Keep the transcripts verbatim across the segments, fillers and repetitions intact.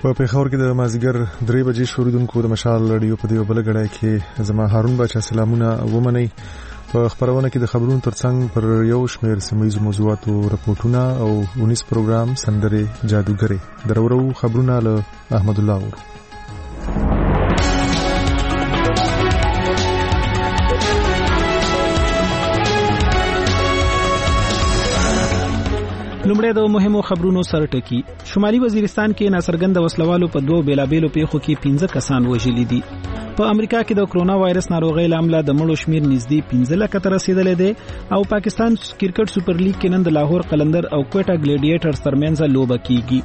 په پیښور کې د مازیګر درې بجې شوریدونکو د مشال رادیو په دیو بل غړای کې زما هارون بچا سلامونه ومني. په خبرونه کې د خبرونو ترڅنګ پر یو شمېر سیمایي موضوعاتو راپورټونه او ونیس پروګرام سندره جادوګری درورو خبرونه له احمد الله ور. لومړی د مهمو خبرونو سره ټکی. شمالي وزیرستان کې ناڅرګند وسلوالو په دوه بیلابېلو پیښو کې پنځه کسان وژلي دي. په امریکا کې د کرونا وایرس ناروغۍ لامل د مړو شمیر نږدې پنځه لکه ته رسیدلې ده او پاکستان کرکټ سپر لیګ کې نن د لاهور قلندر او کوټا ګلیډیټرز ترمنځ لوبه کیږي.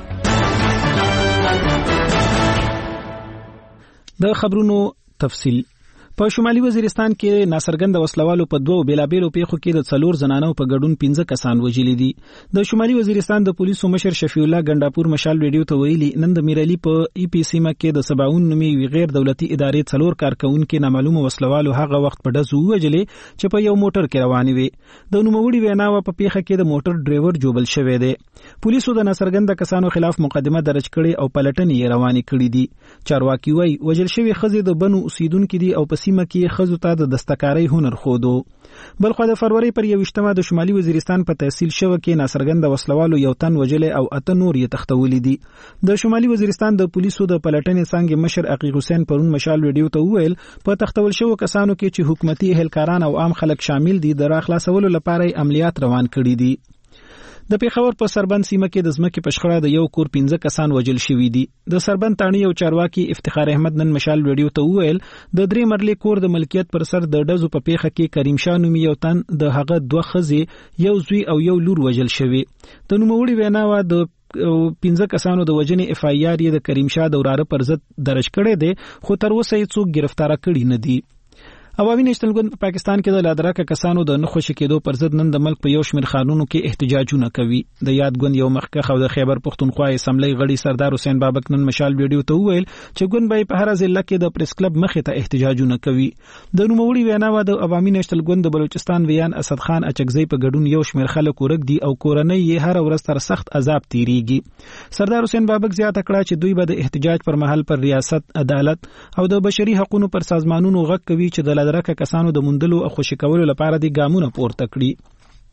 د خبرونو تفصیل. په شمالي وزیرستان کې ناڅرګند وسلوالو په دوه بیلابېلو پیښو کې د څلور زنانو په ګډون پنځه کسان وژلي دي. د شمالي وزیرستان د پولیسو مشر شفیع الله ګنداپور مشال ویډیو ته ویلي نن د میرالي په ای پی سیمه کې د سباون نومي غیر دولتي ادارې څلور کارکونکو نامعلومه وسلوالو هغه وخت په ډزو وژلې چې په یو موټر کې روان وي. د نوموړي ویناوه په پیښه کې د موټر ډرایور جوبل شوی دی. پولیسو د ناڅرګند کسانو خلاف مقدمه درج کړې او پلټنې روانې کړې دي. چارواکي وایي وژل شوی خزې د بنو اوسیدونکو دي او په سیمه کې خزو ته د دستکارۍ هنر خودو. بلخو د فروری پر یوشتمه د شمالي وزیرستان په تحصیل شوه کې ناڅرګند وسلوالو یو تن وژلې او اته نور یې تختولې دي. د شمالي وزیرستان د پولیسو د پلټنې څنګه مشر عقیق حسین پرون مشال ویډیو ته وویل په تختول شوو کسانو کې چې حکومتي اهلکاران او عام خلک شامل دي د راخلاصولو لپاره عملیات روان کړي دي. د پیښور په سربند سیمه کې د ځمکې په شخړه د یو کور پنځه کسان وژل شوي دي. د سربند تاڼي او چارواکي افتخار احمد نن مشال ویډیو ته وویل د درې مرلې کور د ملکیت پر سر د ډزو په پیښه کې کریم شاه نومي یو تن د هغه دوه ښځې یو زوی او یو لور وژل شوي. د نوموړي ویناوه د پنځه کسانو د وژنې اف آی آر یې د کریم شاه د وراره پر ضد درج کړی دی خو تر اوسه یې څوک گرفتار کړي نه دي. عوامي نېشنل ګوند په پاکستان کې د لادراکه کسانو د نخښ کېدو پر ضد نن د ملک په یو شمېر خانونو کې احتجاجونه کوي. د یاد ګوند یو مخکښ او د خیبر پښتونخوا اسمبلی غړي سردار حسین بابک نن مشال ویډیو ته وویل چې ګوند به په هر ضلع کې د پریس کلب مخې ته احتجاجونه کوي. د نوموړي ویناوه د عوامي نېشنل ګوند د بلوچستان ویان اسد خان اچکزی په ګډون یو شمېر خلک ورک دي او کورنۍ یې هر ورځ تر سخت عذاب تیریږي. سردار حسین بابک زیاته کړه چې دوی به د احتجاج پر مهال پر ریاست، عدالت او د بشري حقوقو پر سازمانونو غږ کوي چې د لادراکه کسانو د مندلو او خوشی کولو لپاره د ګامونه پورته کړي.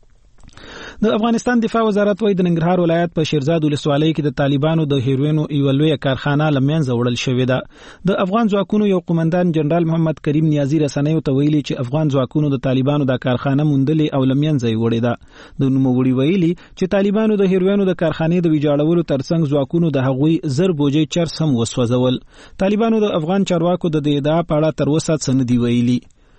د افغانستان دفاع وزارت وايي د ننګرهار ولایت په شیرزاد ولسوالۍ کې د طالبانو د هیروینو یو لویه کارخانه لمنځه وړل شوې ده. د افغان ځواکونو یو قومندان جنرال محمد کریم نیازی رسنیو ته ویلي چې افغان ځواکونو د طالبانو د کارخانه مندلې او لمنځه یې وړې ده. د نوموړي ویلي چې طالبانو د هیروینو د کارخانې د ویجاړولو ترڅنګ ځواکونو د هغوی زر بوجۍ چرس هم وسوځول. طالبانو د افغان چارواکو د دې ادعا په اړه تر اوسه څه نه دي ویلي.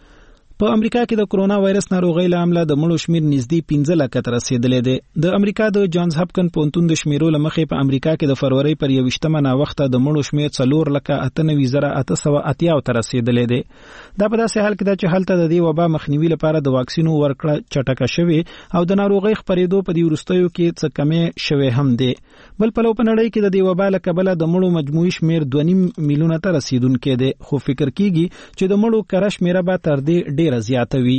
په امریکا کې د کرونا وایرس ناروغۍ لامل د مړو شمیر نږدې پنځه لکه ته رسیدلې ده. د امریکا د جانز هاپکن پونتون د شمیرو لمخې په امریکا کې د فروری پر یوشتمه نا وخته د مړو شمیر څلور لکه اته نوي زره اته سوه اتیا ته رسیدلې ده. دا په داسې حال کې ده چې هلته د دې وبا مخنیوي لپاره د واکسینو ورکړه چټکه شوې او د ناروغۍ خپرېدو په دې وروستیو کې څه کمې شوې هم ده. بل په لو په نړۍ کې د دې وبا له کبله د مړو مجموعي شمیر دوه نیم میلیونه ته رسیدونکی دی خو فکر کیږي چې د مړو کره شمیره به تر دې ډیره زیاته وي.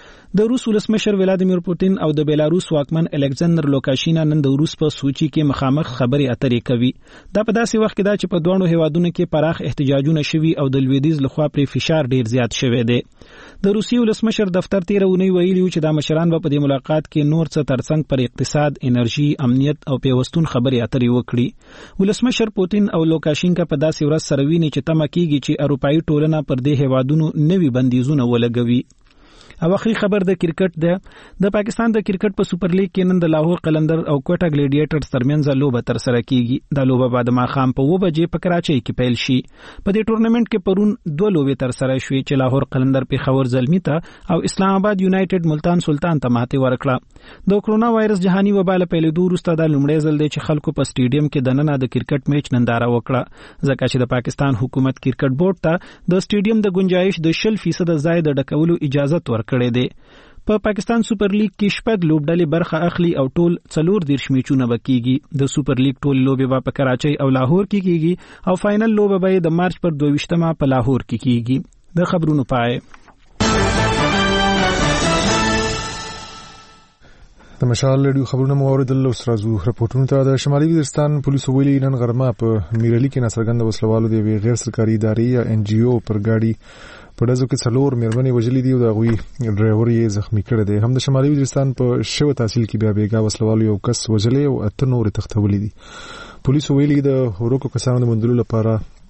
د روس ولسمشر ولادیمیر پوتین او د بیلاروس واکمن الکساندر لوکاشینا نن د روس په سوچي کې مخامخ خبرې اترې کوي. دا په داسې وخت کې دا چې په دوه هیوادونو کې پراخ احتجاجونه شوي او د لویدیز لخوا پر فشار ډیر زیات شوی دی. د روسي ولسمشر دفتر تیر اونۍ ویلي چې دا مشران به په دې ملاقات کې نور څه ترڅنګ پر اقتصاد، انرژي، امنیت او پیوستون خبرې اترې وکړي. ولسمشر پوتین او لوکاشینکا په داسې ورځ سره ویني چې تمه کیږي چې اروپایي ټولنه پر دې هیوادونو نوي بندیزونه ولګوي. او اخري خبر د کرکټ ده. د پاکستان د کرکټ په سپر لیګ کې نن د لاهور قلندر او کوټا ګلیډیټرز ترمنځ لوبه تر سره کیږي. د لوبه بعد ماښام په اوه بجې په کراچۍ کې پیل شي. په دې ټورنمنت کې پرون دوه لوبې تر سره شوې چې لاهور قلندر پیښور زلمی ته او اسلام آباد یونایټډ ملتان سلطان ته ماتې ورکړه. د کرونا وایرس جهاني وبا له پیلېدو وروسته د لومړی ځل دی چې خلکو په سټیډیم کې دننه د کرکټ میچ ننداره وکړه ځکه چې د پاکستان حکومت کرکټ بورډ ته د سټیډیم د گنجائش د شل فیصد ځای د ډکولو اجازه ورکړې ده. په پاکستان سپر لیګ کې شپږ لوبډلې برخه اخلي او ټول څلور دیرش میچونه بکیږي. د سپر لیګ ټول لوبې به په کراچۍ او لاهور کې کیږي او فائنل لوبه به د مارچ پر دوه په لاهور کې کیږي. د خبرونو پای. د مشال رادیو خبرونه مو اوریدل. اوس راځو رپورټونو ته. د شمالي وزیرستان پولیسو ویلي نن غرمه په میرلی کې ناڅرګنده وسلوالو د یوې غیر سرکاري ادارې یا ان جی او پر ګاډي په ډزو کې څلور مېرمنې وژلې دي او د هغوی ډرایور یې زخمي کړی دی. هم د شمالي وزیرستان په شوه تحصیل کې بیا بیګا وسلوالو یو کس وژلی او اته نورې تښتولي دي. پولیسو ویلي د ورکو کسانو د موندلو لپاره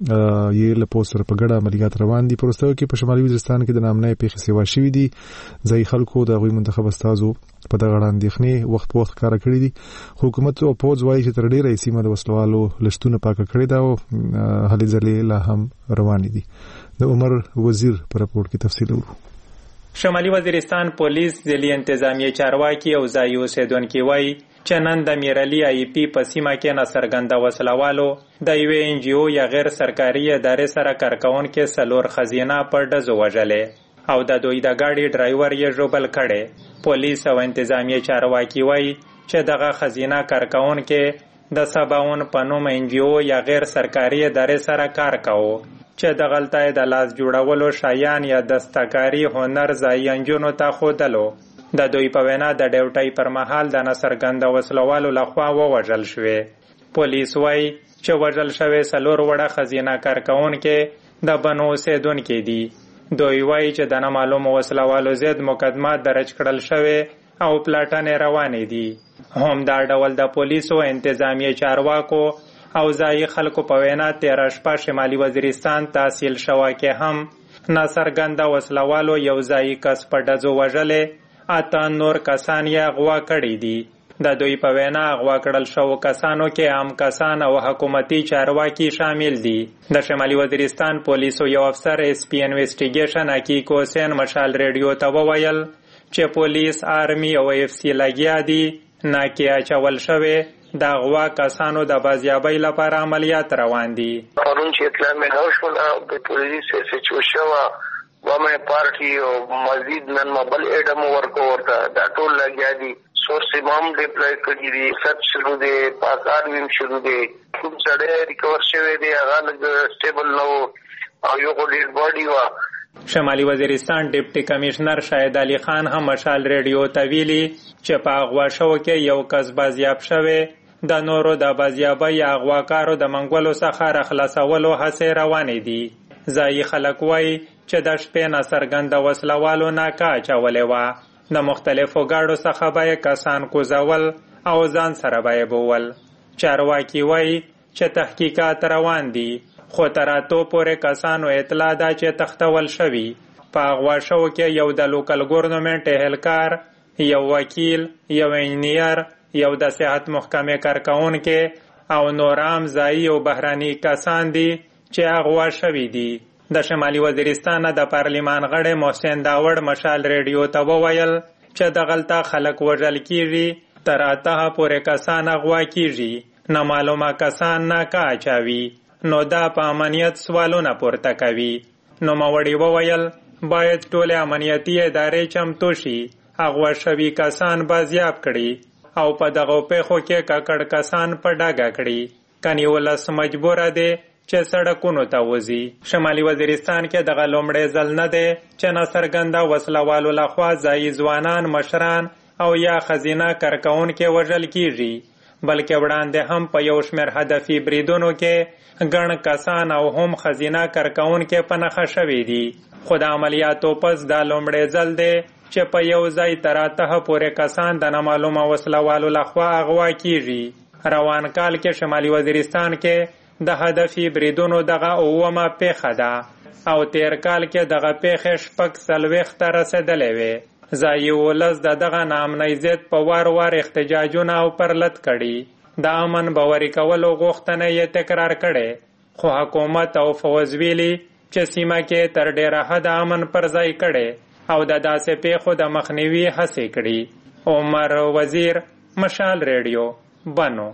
یې له پولیسو سره په ګډه عملیات روان دي. په وروستیو کې په شمالي وزیرستان کې د نامنۍ پیښې سیوا شوي دي. ځایي خلکو د هغوی منتخب استازو په دغه اړه اندېښنې وخت په وخت ښکاره کړي دي. خو حکومت او پوځ وایي چې تر ډېره یې سیمه د وسلوالو له شتونه پاکه کړې ده او هلې ځلې لا هم روانې دي. د عمر وزیر په راپور کې تفصیل ورو. شمالي وزیرستان پولیس ځلي انتظامی چارواکي او ځایي اوسیدونکي وایي چې نن د میرلی آی پی په سیمه کې ناڅرګنده وسلوالو د یوې ان جی او یا غیر سرکاري ادارې سره کارکوونکي څلور ښځینه په ډزو وژلې او د دوی د ګاډي ډرایور یې ژوبل کړی. پولیس او انتظامی چارواکي وایي چې دغه ښځینه کارکوونکي د سباون په نوم ان جی او یا غیر سرکاري ادارې سره کار کوي چې د غلطۍ د لاس جوړولو شایان یا دستکاري هنر ځایي انجونو ته ښودلو. د دوی په وینا د ډیوټۍ پر مهال د ناڅرګنده وسلوالو لخوا ووژل شوې. پولیس وایي چې وژل شوې څلور وړه ښځینه کارکوونکي د بنو اوسیدونکي دي. دوی وایي چې د نامعلومو وسلوالو ضد مقدمات درج کړل شوې او پلاټنې روانې دي. هم دا ډول د پولیسو انتظامی چارواکو او ځایي خلکو په وینا تېره شپه شمالي وزیرستان تحصیل شوه کې هم ناڅرګنده وسلوالو یو ځایي کس په ډزو وژلې، اته نور کسان یې اغوا کړي دي. د دوی په وینا اغوا کړل شوو کسانو کې عام کسان او حکومتي چارواکي شامل دي. د شمالي وزیرستان پولیسو یو افسر اس پی انویسټیګیشن حقیق حسین مشال ریډیو ته وویل چې پولیس، آرمي او اف سی لګیا دي ناکې اچول شوې د اغوا کسانو د بازیابۍ لپاره عملیات روان دي. پرون چې اطلاع مې راوشوله د پولیس سچو شوه ومه پارټي او مزید نن مبل اډم ورکو ورته دا ټول لګیا دي. سورس امام ډیپلای کړي دي، سرچ شروع دي، پاکار ویم شروع دي. کوم څړې ریکور شوی دی هغه لږ سټیبل نو او یو ډیډ باډي وا. شمالي وزیرستان ډیپټي کمشنر شاهد علي خان هم مشال ریډیو ته ویلي چې په اغوا شو کې یو کس بازیاب شوی، د نورو د بازیابۍ اغواکارو د منګولو څخه راخلاصولو هڅې روانې دي. ځایي خلک وایي چې د شپې ناڅرګنده وسلوالو ناکه اچولې وه. د مختلفو ګاډو څخه به یې کسان کوزول او ځان سره به یې بوول. چارواکي وایي چې تحقیقات روان دي، خو تر اتو پورې کسانو اطلاع ده چې تښتول شوي. په اغوا شوو کې یو د لوکل ګورنمنټ اهلکار، یو وکیل، یو انجینیر، یو د صحت محکمې کارکوونکی او نور عام ځایي او بهراني کسان دي چې اغوا شوي دي. د شمالي وزیرستان د پارلیمان غړی محسن داوړ مشال ریډیو ته وویل چې د غلطه خلک وژل کیږي، تر اته پورې کسان اغوا کیږي، نامعلومه کسان ناکه اچوي، نو دا په امنیت سوالونه پورته کوي. نوموړي وویل باید ټولې امنیتي ادارې چمتو شي، اغوا شوي کسان بازیاب کړي او په دغو پیښو کې ککړ کسان په ډاګه کړي. کني ولس مجبوره دی چې سړکونو ته وځي. شمالي وزیرستان کې دغه لومړی ځل نه دی چې ناڅرګنده وسلوالو لخوا ځایي ځوانان، مشران او یا ښځینه کارکوونکي وژل کیږي، بلکې وړاندې هم په یو شمېر هدفي بریدونو کې ګڼ کسان او هم ښځینه کارکوونکي په نښه شوي دي. خو د عملیاتو پس دا لومړی ځل دی چې په یو ځای تر اته پورې کسان د نامعلومه وسلوالو لخوا اغوا کیږي. روان کال کې شمالي وزیرستان کې د هدفي بریدونو دغه اومه پیښه ده او تیر کال کې دغه پیښې شپږ څلوېښت ته رسېدلې وې. ځایي ولس د دغه ناامنۍ ضد په وار وار احتجاجونه او پرلت کړي. د امن باوري کولو غوښتنه یې تکرار کړې، خو حکومت او فوز ویلي چې سیمه کې تر ډېره حده امن پر ځای کړي او د داسې پیښو د مخنیوي هڅې کړي. عمر وزیر، مشال ریډیو، بنو.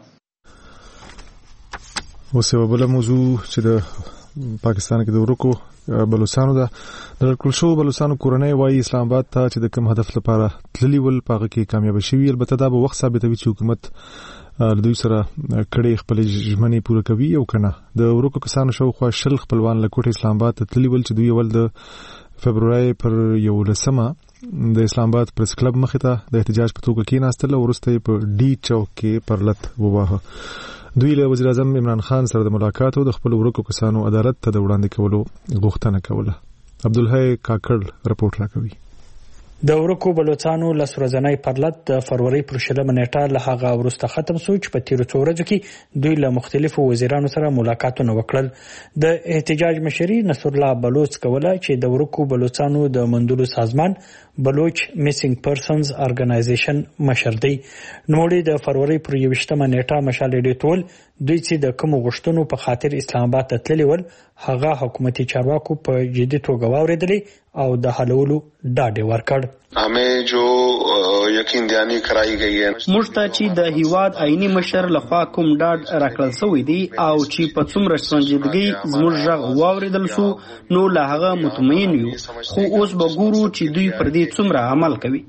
اوس یو بل موضوع چې د پاکستان کې د ورکو بلوچستانو ده. د ټول شو بلوچستانو کورنۍ وایي اسلام آباد ته چې د کوم هدف لپاره تللی ول په هغه کې کامیاب شوي. البته دا به وخت ثابتوي چې حکومت له دوی سره کړي خپل ژمنې پوره کوي او کنه. د ورکو کسانو شاوخوا شل خپلوان له کوټې اسلام آباد ته تللی ول چې دوی ول د فبرورۍ پر یولسمه د اسلام آباد پریس کلب مخې ته د احتجاج په توګه کېناستل او وروسته په ډي چوک کې پرلت وواهه. دوی له وزیر اعظم عمران خان سره د ملاقات او د خپل ورکو کسانو عدالت ته د وړاندې کولو غوښتنه کوله. عبدالحی کاکړ رپورټ راکوي. د ورکو بلوچستانو لس ورځنی پرلت د فروری پر شلمه نیټه له هغه وروسته ختم شو چې په تیرو څو ورځو کې دوی له مختلفو وزیرانو سره ملاقاتونه وکړل. د احتجاج مشري نصر الله بلوچ کوله چې د ورکو بلوچستانو د مندلو سازمان بلوچ میسینګ پرسنز ارګنایزیشن مشر دی. نوموړي د فروری پر یوشتمه نیټه مشال ډیټول دوی چې د کوم غشتونو په خاطر اسلام آباد ته تللی ول هغه حکومتي چارواکو په جدي توګه واوریدلې او د حلولو ډاډ ورکړ. हमें जो यकीन दहानी कराई गई है موږ ته چې د هیواد آئینی مشر لخوا کوم ډاډ راکړل شوی دی او چې په څومره سنجیدګۍ زموږ غږ واوریدل شو نو له هغه مطمئن یو، خو اوس به ګورو چې دوی پر دې څومره عمل کوي.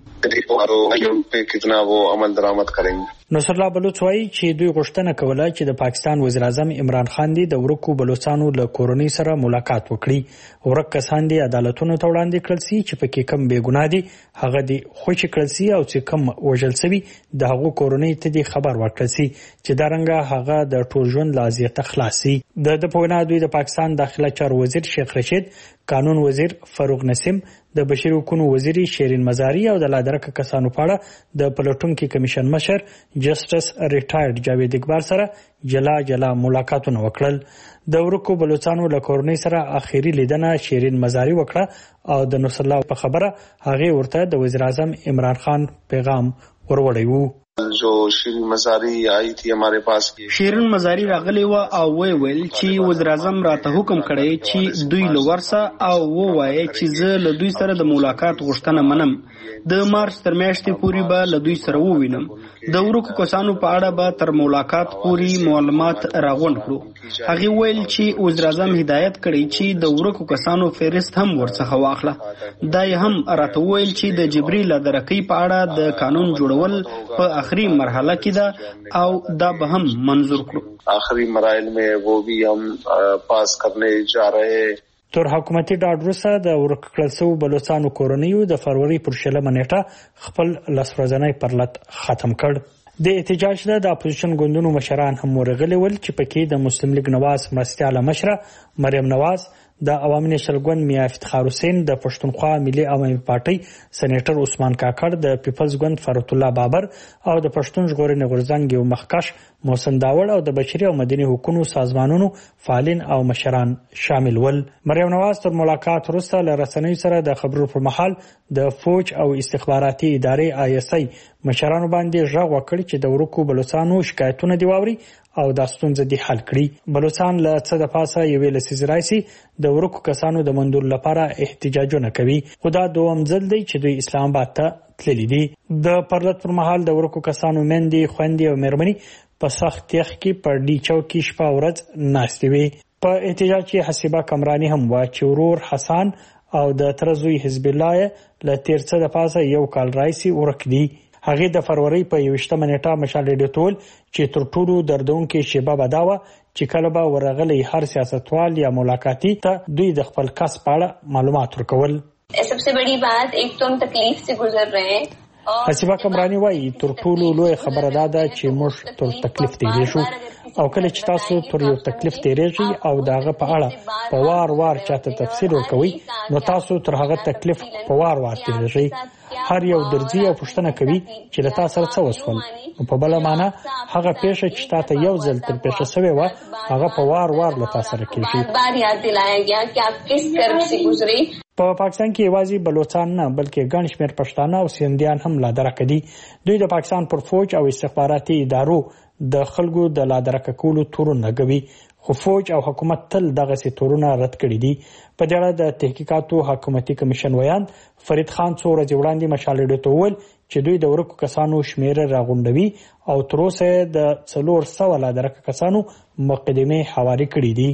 کتنا وہ عمل درآمد کریں. نصر الله بلوچ وایي چې دوی غوښتنه کوله چې د پاکستان وزیر اعظم عمران خان دی د ورکو بلوچستانو له کورنۍ سره ملاقات وکړي. ورک کسان دي عدالتونو ته وړاندې کړل شي چې پکې کم بې ګناه دي هغه دي خوشي کړل شي او چې کم وژل شوي د هغو کورنۍ ته دي خبر ورکړل شي چې دا رنګه هغه د ټول ژوند له اذیته خلاص شي. د د په وینا دوی د پاکستان داخله چارو وزیر شیخ رشید، قانون وزیر فاروق نسیم، د بشري حقوقو وزیر شیرین مزاری او د لادرکه کسانو په اړه د پلټونکو کمیشن مشر جسټس ریټایرډ جاوید اقبال سره جلا جلا ملاقاتونه وکړل. د ورکو بلوچستانو له کورنۍ سره اخیری لیدنه شیرین مزاری وکړه او د نصر الله په خبره هغه ورته د وزیر اعظم عمران خان پیغام وروړی وو. जो شیرین مزاری آئی تھی ہمارے پاس شیرین مزاری راغلی و او وی ویل چې وزیر اعظم راته حکم کړی چې دوی لورسه او و وایي چې زه له دوی سره د ملاقات غوښتنه منم. د مارچ تر میاشتې پورې به له دوی سره ووینم. د ورکو کسانو په اړه به تر ملاقات پورې معلومات راغونډ کړو. هغه ویل چې وزیر اعظم هدایت کړی چې د ورکو کسانو فهرست هم ورڅخه واخله. دا هم راته ویل چې د جبري لادرکۍ په اړه د قانون جوړول په آخری مرحله کې ده او دا به هم منظور کړو. آخری مراحل میں وہ بھی ہم پاس کرنے جا رہے. تر حکومتي ډاډ وروسته د ورک کړل شوو بلوچستانو کورنیو د فروری پر شلمه نیټه خپل لس ورځنی پرلت ختم کړ. د احتجاج له د اپوزیشن ګوندونو مشران هم ورغلي ول چې پکې د مسلم لیگ نواز مرستیاله مشره مریم نواز، د عوامي نېشنل ګوند میا افتخار حسین، د پښتونخوا ملي عوامي پارټي سېنیټر عثمان کاکړ، د پیپلز ګوند فرات الله بابر او د پښتون ژغورنې غورځنګ یو مخکښ محسن داوړ او د بشري او مدني حقوقو سازمانونو فعالین او مشران شامل ول. مریم نواز تر ملاقات وروسته له رسنیو سره د خبرو پر مهال د فوج او استخباراتي ادارې آی اس آی مشرانو باندې ژغ وکړ چې د ورکو بلوچستانو شکایتونه دی واوري او دا ستونزه دی حل کړي. بلوچستان له څه د پاسه یوې لسیز رئیسي د ورکو کسانو د منډول لپاره احتجاجونه کوي. خدا دوم ځل دی چې دوی اسلام آباد ته تللی دي. د پرلت پر مهال د ورکو کسانو مندي خويندې او مېرمنې په سخت تیخ کې پر ډي چوک کې شپه ورځ ناستې وي. په احتجاج کې حسیبه کمرانی هم وا چې ورور حسن او د ترزوی حزب الله له تیر څه د پاسه یو کال رئیسي ورک دي. هغه د فروری په یوشتمه نیټه مشال ډیټول چې تر ټولو دردونکو شیبه بداوه چې کله به ورغلی هر سیاستوال یا ملاقاتي ته دوی د خپل کس په اړه معلومات ورکول. सबसे बड़ी बात एक तो हम तकलीफ से गुजर रहे हैं. حسیبه کمرانی وایي تر ټولو لوی خبره دا ده چې موږ تر تکلیف تیریږو او کله چې تاسو تر یو تکلیف تیریږئ او داغه په اړه په وار وار چاته تفسیر ورکوي نو تاسو تر هغه تکلیف په وار وار تیریږئ. هر یو درځي او پوښتنه کوي چې له تاسو سره څه وسول. په بل معنا هغه پیښه چې تاسو یو ځل تر پیښه شوی و هغه په وار وار له تاسو سره کیږي. بار یاد دلایا گیا کہ آپ کس کرب سے گزرے. په پاکستان کې یوازې بلوچستان نه بلکې ګڼ شمېر پښتانه او سیندیان هم لادرکه دي. دوی د پاکستان پر فوج او استخباراتي ادارو د خلکو د لادرکه کولو تورونه کوي، خو فوج او حکومت تل دغه سي تورونه رد کړي دي. په دې اړه د تحقیقاتو حکومتي کمیشن ویان فرید خان څو ورځې وړاندې مشالډو ته وویل چې دوی د ورکو کسانو شمېر راغونډوي او تر اوسه د څلور سوه لادرکه کسانو مقدمه حواله کړي دي.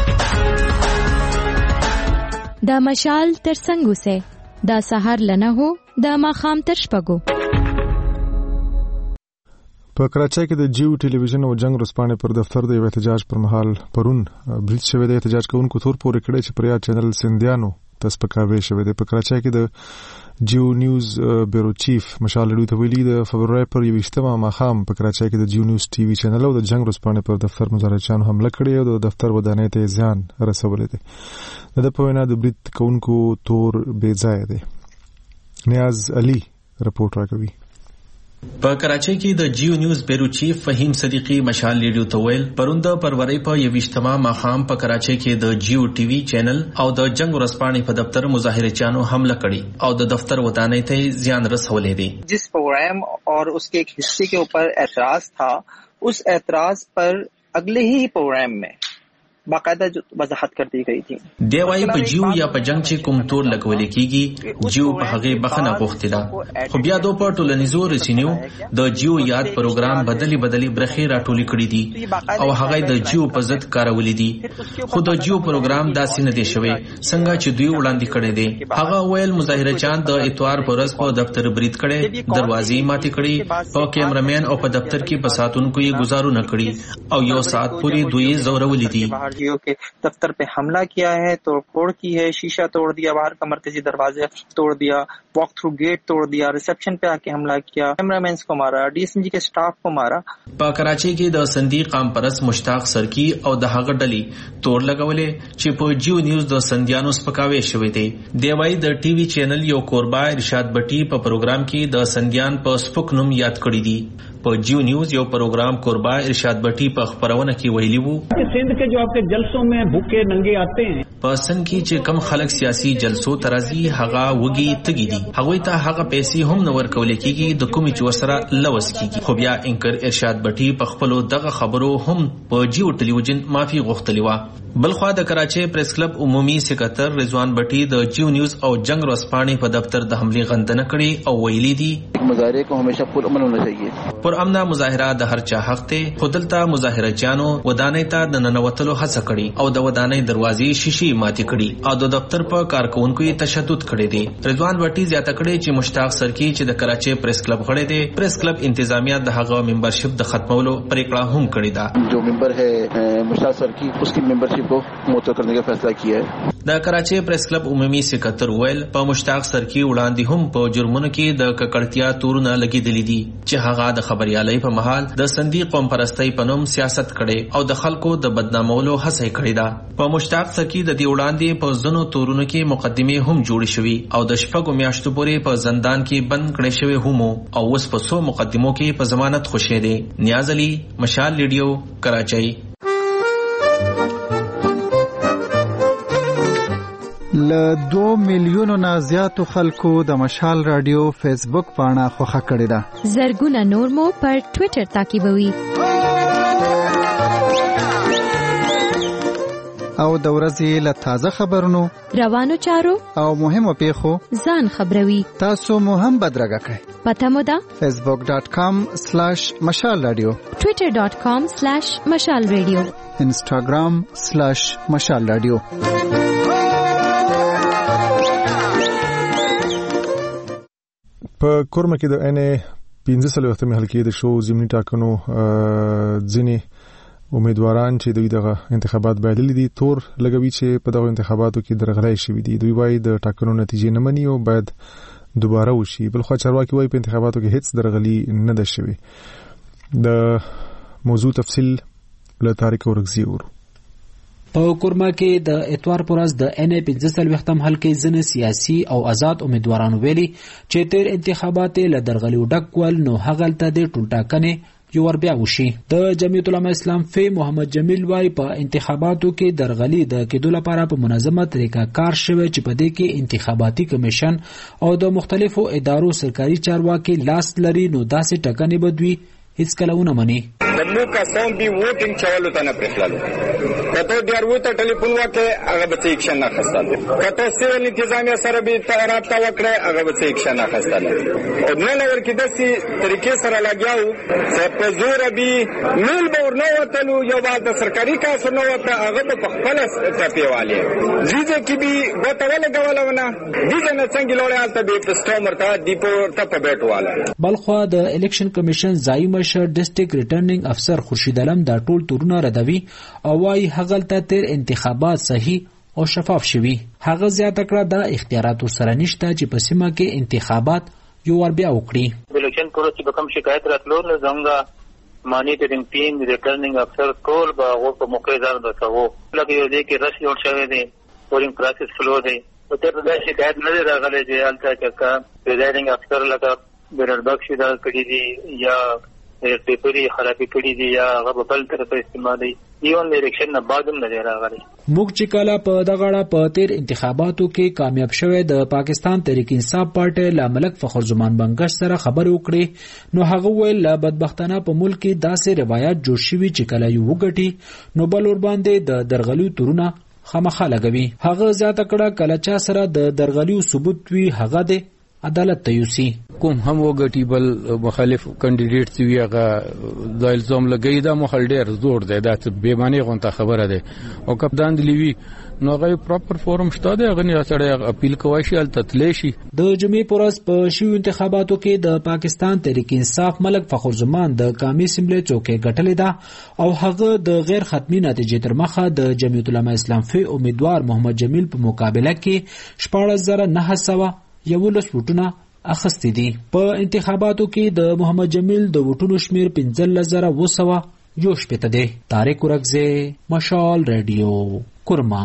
دا مشال تر څنګه سه دا سحر لنه هو دا ماخام تر شپګو. په کراچۍ کې د جیو ټلویزیون او جنگ رسپانې پر دفتر د احتجاج پر مهال پرون بریټ شوی د احتجاج کوونکو تور پورې کړی چې پر یا چینل سندیانو تسپکاوي شوی دی. په کراچۍ کې د جیو نیوز بیورو چیف مشال رډیو ته ویلي د فبرवरी پر یویشتمه ماښام په کراچۍ کې د جیو نیوز ټي وي چینل او د جنگ ورځپاڼې پر دفتر مظاهرچیانو حمله کړې او د دفتر ودانۍ ته زیان رسولی دی. د ده په وینا د برید کوونکو تور بې ځایه دی. نیاز علي رپورټ راکوي. په کراچۍ کې د جیو نیوز بیورو چیف فهیم صدیقی مشال ریډیو ته ویل پرون د فروری په یویشتمه ماښام په کراچۍ کې د جیو ټي وي چینل او د جنگ ورځپاڼې په دفتر مظاهرچیانو حمله کړې او د دفتر ودانۍ ته زیان رسولی دی. جس پروگرام اور اس کے ایک حصے کے اوپر اعتراض تھا اس اعتراض پر اگلے ہی پروگرام میں باقاعدہ وضاحت کر دی گئی تھی. دی وايي په جیو یا په جنگ چې کوم تور لګول کیږي جیو په هغه بخنه غوښتله خو بیا دو په ټولنیزو رسنیو د جیو یاد پروګرام بدلی بدلی برخې راټولې کړې دي او هغه د جیو په ضد کارولې دي خو د جیو پروګرام داسې نه دی شوی څنګه چې دوی وړاندې کړي دي. هغه ویل مظاهرچیان د اتوار پر ورځ په دفتر برید کړي دروازې ماتې کړي په کیمرامین او په دفتر کې په ساتونکو یې گزارونه کړي او یو ساعت پورې دوی زورولې دي. جیو کے دفتر پہ حملہ کیا ہے، توڑ پھوڑ کی ہے، شیشہ توڑ دیا، باہر کا مرکزی دروازے توڑ دیا، واک تھرو گیٹ توڑ دیا، ریسپشن پہ آ کے حملہ کیا، کیمرامینز کو مارا، ڈی ایس ایم جی کے سٹاف کو مارا. په کراچۍ کې د سندي قام پرست مشتاق سرکی او د هغه ډلې تور لګولې چې په جیو نیوز د سندیانو سپکاوي شوی دی. دی وايي د ټي وي چینل یو کوربا ارشاد بټي په پروګرام کې د سندیان په سپک نوم یاد کړی دی. په جیو نیوز یو پروګرام کوربا ارشاد بټي په خبرونه کې ویلي وو سندھ کے جو آپ کے جلسوں میں بھوکے ننگے آتے ہیں په سن کې چې کم خلک سیاسي جلسو ترازی هغه وږي تګي دي هغه ته هغه پیسې هم نور کول کېږي د کومې چې وسره لوس کېږي. خو بیا انکر ارشاد بټي په خپل دغه خبرو هم په جیو ټلویزیون معافي غوښتلی و. بلخوا د کراچۍ پریس کلب عمومي سکرټر رضوان بټي د جیو نیوز او جنگ ورځپاڼې په دفتر د حملې غندنه کړې او ویلي دي مظاهره کو همیشه پر امن ہونا چاہیے. پر امنه مظاهره د هر چا حق ته خودلته مظاهرچیانو ودانۍ ته د ننوتلو هڅه کړې او د ودانۍ دروازې شیشې ماتې کړې او د دفتر په کارکونکو یې تشدد کړی دی. رضوان بټي زیاته کړې چې مشتاق سرکی چې د کراچۍ پریس کلب غړی دی پریس کلب انتظامیہ د هغه ممبرشپ د ختمولو پریکړه هم کړې ده. جو ممبر ہے مشتاق سرکی اس کی ممبرشپ کو معطل کرنے کا فیصلہ کیا ہے. د کراچۍ پریس کلب عمومي سکرټر ویل په مشتاق سرکی وړاندې هم په جرمونو کې د ککړتیا تورونه لګېدلې دي چې هغه د خبريالۍ په محل د سندي قوم پرستۍ په نوم سیاست کړي او د خلکو د بدنامولو هڅه کړې ده. په مشتاق سرکی د دې وړاندې په ځینو تورونو کې مقدمې هم جوړې شوې او د شپږو میاشتو پورې په زندان کې بند کړي شوی هم او اوس په څو مقدمو کې په ضمانت خوشی دي. نیاز علي مشال ریډیو کراچۍ. ل دو میلیونو نه زیاتو خلکو د مشال رادیو فیسبوک پاڼه خوښه کړې ده. زرګونه نور مو پر ټوئیټر تعقیبوي او د ورځې له تازه خبرونو روانو چارو او مهمو پیښو ځان خبروي. تاسو مو هم بدرګه کړئ. پته مو ده فیسبوک ډاٹ کام سلیش مشال رادیو، ټوئیټر ډاٹ کام سلیش مشال رادیو، انسټاګرام سلیش مشال رادیو. په کورمه کې د ان پنځه سلوختمه حلقې د شو زمینی ټاکنو ځینې امیدواران چې دوی دغه انتخابات بایللي دي تور لګوي چې په دغه انتخاباتو کې درغلۍ شوې دي. دوی وايي د ټاکنو نتیجې نه مني او باید دوباره وشي. بلخو چارواکي وايي په انتخاباتو کې هیڅ درغلي نه ده شوې. د موضوع تفصیل له طارق ورغزي ورو. په کورما کې د اتوار پرز د ان پنځه سلوختم حلقې ځنه سیاسي او آزاد امیدوارانو ویلي چې تیر انتخابات له درغلي ډکول نو هغلته د ټولټاکنې یو ور بیا وشي. د جمعیت العلماء اسلام فی محمد جمیل وايي په انتخاباتو کې درغلي د کېدو لپاره په منظمه طریقه کار شوی چې په دې کې انتخاباتي کمیشن او د مختلفو ادارو سرکاري چارواکي لاس لري نو داسې ټکنې بدوي هیڅ کله ونه مني. دمو کا سوم بي ووټینګ چالو ته نه پرېښلو کته ډیر وته ټلیفون وکړي هغه به ایکشن نه خستل کته سیول انتظامیه سره به رابطه وکړي هغه به ایکشن نه خستل او نه لور کې داسي طریقې سره لګیاو چې په زور به مل به ورنه وتلو یو بعد د سرکاري کاسو نه وته هغه په خپل ټپیواله ځکه کې به غوټه ولګولونه دغه نه څنګه لوړه ته به پسټومر ته دیپو ته په بیٹواله. بلخوا د الیکشن کمیشن ځای مشر ډیسټریکټ ریټرنینګ افسر خورشید علم دا ټول تورونه ردوي او وايي هغلته تیر انتخابات صحیح او شفاف شوي. هغه زیاته کړه دا اختیارات ورسره نشته چې په سیمه کې انتخابات یو ور بیا وکړي. د الیکشن پروسې په کوم شکایت راتلو نو څنګه مانیټرینګ ټیم ریټرنینګ افسر ټول به هغه په موقع ځان رسوو. لکه یو دی کې رش جوړ شوی دی، پولینګ پروسس فلو دی، او ته دا شکایت نه دی راغلی چې هلته چې پریزایډینګ افسر لکه بیرل بخشي دا کړي دي یا پیپري خرابې کړي دي یا هغه بل طرفه استعمالي ایون د الیکشن نه بعد هم نه دی راغلی. موږ چې کله په دغه اړه په تیر انتخاباتو کې کامیاب شوی د پاکستان تحریک انصاف پارټي له ملک فخر زمان بنگش سره خبرې وکړې نو هغه ویل لا بدبختانه په ملک کې داسې روایت جوړ شوي چې کله یو وګټي نو بل ور باندې د درغلیو تورونه خامخا لګوي. هغه زیاته کړه کله چا سره د درغلیو ثبوت وي هغه د عدالت ته یوسي. کوم هم وګټي بل مخالف کاندیدټ وي هغه د الزام لګي دا مخال ډیر زور دی، دا به معنی غونته خبره ده. او کپتان دی لوي نو هغه پراپر فورم شته دی، هغه نه سره اپیل کوي شي ال تتلیشي. د جمعې پورس په شیو انتخاباتو کې د پاکستان تحریک انصاف ملک فخر زمان د قومي اسمبلی چوکۍ ګټلې ده او هغه د غیر ختمي نتیجې تر مخه د جمعیت العلماء اسلام فی امیدوار محمد جمیل په مقابله کې شپاړس زره نه سوه یولس وټونه اخستې دي. په انتخاباتو کې د محمد جمیل د وټونو شمیر پنځلس زره اوه سوه یو شپېته دی. طارق ورکزی، مشال ریډیو، کورما.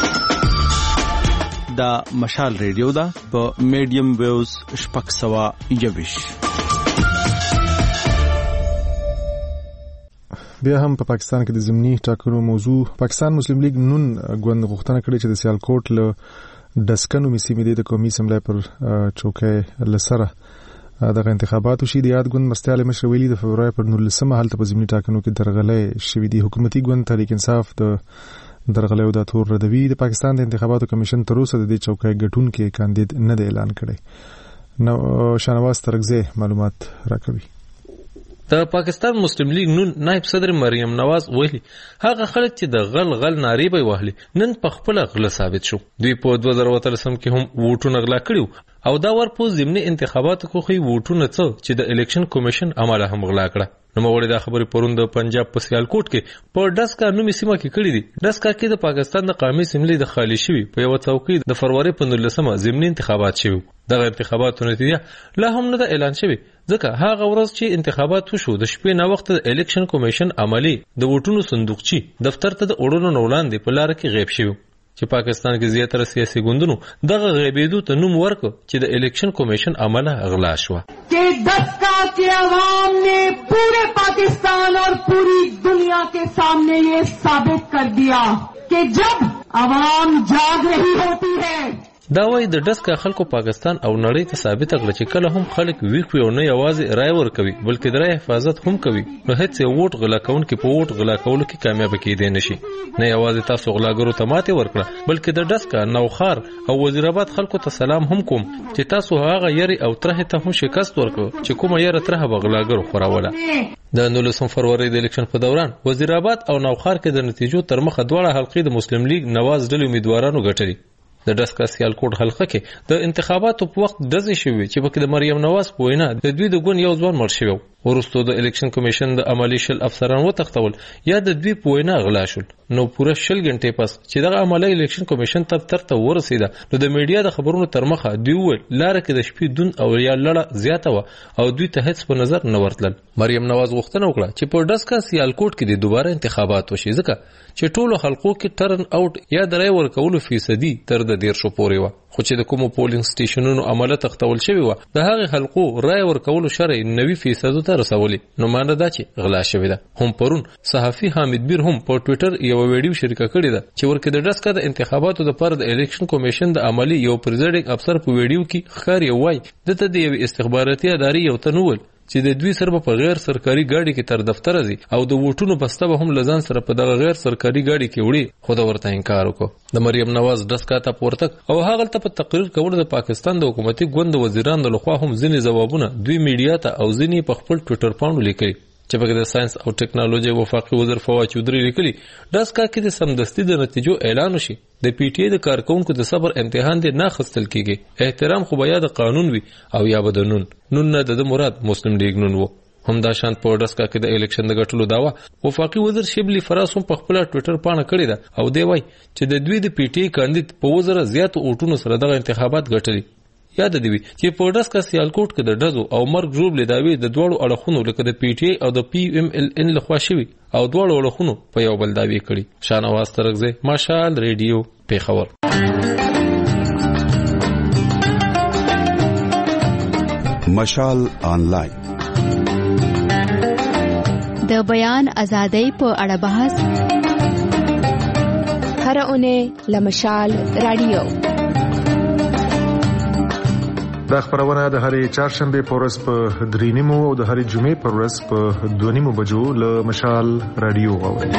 دا مشال ریډیو ده په میډیم ویوز شپږ سوه یوویش. بیا هم په پاکستان کې د ضمني ټاکنو موضوع پاکستان مسلم لیگ نون ګوند غوښتنه کړې چې د سیالکوټ له دسکنو میسیمې د قومي اسمبلی پر چوکۍ لسره دغه انتخابات شي. د یاد ګوند مرستیال مشر ویلي د فبرवरी پر نولسمه هلته په ضمني ټاکنو کې درغلۍ شوې دي. حکومتي ګوند تحریک انصاف د درغلیو دا تور ردوي. د پاکستان د انتخاباتو کمیشن تر اوسه د دې چوکۍ ګټونکي کاندید نه دی اعلان کړی. نو شانواز ترغزی معلومات راکوي. د پاکستان مسلم لیگ نون نائب صدر مریم نواز ویلي هغه خلک چې د غل غل ناری به وهلي نن په خپل غل ثابت شو. دوی په دوه زره اتلسم کې هم ووټونه غلا کړیو او دا ور په ضمني انتخاباتو کې خو ووټونه څه چې د الیکشن کمیشن عمله هم غلا کړه. نو مغوړي دا خبرې پرون د پنجاب په سیالکوټ کې په ډسکا نومي سیمه کې کړې دي. ډسکا کې د پاکستان د قومي اسمبلی د خالی شوی په یو څوکۍ د فروری په نولسمه ضمني انتخابات شوی. دغه انتخاباتو نتیجه لا هم نه د اعلان شوی ځکه هغه ورځ چې انتخابات وشو د شپې نه وخت د الیکشن کمیشن عملی د ووټونو صندوقچی دفتر ته د وړونو نولاندې په لار کې غیب شوی چې پاکستان کې زیاتره سیاسي ګوندونو دغه غیبېدو ته نوم ورکړ چې د الیکشن کمیشن عمله اغلا شو. कि दस्का के अवाम ने पूरे पाकिस्तान और पूरी दुनिया के सामने ये साबित कर दिया कि जब अवाम जाग रही होती है دا وایي د ډسکا خلکو پاکستان او نړۍ ته ثابت کړل چې کله هم خلک ویښ وي او نه یوازې رای ورکوي بلکې د رای حفاظت هم کوي نو هیڅ یو ووټ غلا کوونکی په ووټ غلا کولو کې کامیاب کېدی نشي. نه یوازې تاسو غلاګرو ته ماتې ورکړه بلکې د ډسکا نوخار او وزیرآباد خلکو ته سلام هم کوم چې تاسو هغه یری او ترهه ته هم شکست ورکړو چې کومه یره ترهه بغلاګرو خوراوله. د نولسم فروری د الیکشن په دوران وزیرآباد او نوخار کې د نتیجو تر مخه دواړه حلقې د مسلم لیگ نواز ډلې امیدوارانو ګټلي. د ډسکا سیالکوټ حلقه کې د انتخاباتو په وخت دزې شوې چې پکې د مریم نواز په وینا د دوی د ګوند یو ځوان مړ شوی ورستو د الیکشن کمیشن د عملی شل افسران وتښتول یا د دوی په وینا غلا شول. نو پوره شل غنټې پس چې دغه عملی الیکشن کمیشن ته ترته ورسیده نو د میډیا د خبرونو تر مخه دوی ول لاره کې د شپې دون او یا لړه زیاته و او دوی ته هیڅ په نظر نه ورتلل. مریم نواز غوښتنه وکړه چې په ډسکا سیالکوټ کې د دوباره انتخابات وشي ځکه چې ټولو حلقو کې ټرن اوټ یا د رای ورکولو فیصدي تر د ډیر شو پورې و خو چې د کومو پولینګ سټیشنونو عمله تختول شوی و د هغه حلقو رای ورکولو شرع نوي فیصدو ته رسولي. نو معنی دا چې غلا شوی ده. هم پرون صحافي حامد بیر هم په ټوئیټر یو ویډیو شریکه کړی ده چې ورکه د ډسکا د انتخاباتو د پر د الیکشن کمیشن د عملی یو پریزایډینګ افسر په ویډیو کې ښکار یو وای دته د یو استخباراتي ادارې یو تنول چې د دوی سره په غیر سرکاري گاډي کې تر دفتر ځي او د ووټونو بسته به هم لزان سره په دغه غیر سرکاري گاډي کې وړي خو دا ورته انکار وکړ. د مریم نواز ډسکا ته پورتک او هغه ته په تقریر کول د پاکستان د حکومتي ګوند وزیرانو لخوا هم ځینې ځوابونه دوی میډیا ته او ځینې په خپل ټوئیټر پاڼو لیکلي چې پکې د ساينس او ټیکنالوژي وفاقي وزیر فواد چودري لیکلي ډسکا کې د سمدستي د نتیجو اعلان وشي د پی ټی ای د کارکونکو د صبر امتحان دې نه خستل کیږي. احترام خو بیا د قانون وي او یا بدنون نون نه د مراد مسلم لیگ نون وو. همدا شان په ډسکا کې د الیکشن د غټلو داوا وفاقي وزیر شبلی فراس هم په خپل ټوئیټر باندې کړی دا او دی وای چې د دوی د پی ټی کاندید په وزره زیات اوټونو سره دغه انتخابات غټلي یاد دی چې په ډسکا سیالکوټ کې د ډزو او مرګ جوړ لیداوی د دوړو اړخونو لکه د پی ټی او د پی ام ال ان لخوا شوی او دوړو اړخونو په یو بل داوی کړي شانواز ترغزه مشال ریډیو پیښور مشال آنلاین د بیان ازادۍ په اړه بحث هر اونۍ لمشال رادیو دا خبرونه د هرې چهارشنبه په ورځ په درې نیمو او د هرې جمعې په ورځ په دوه نیمو بجو له مشال رادیو واورئ.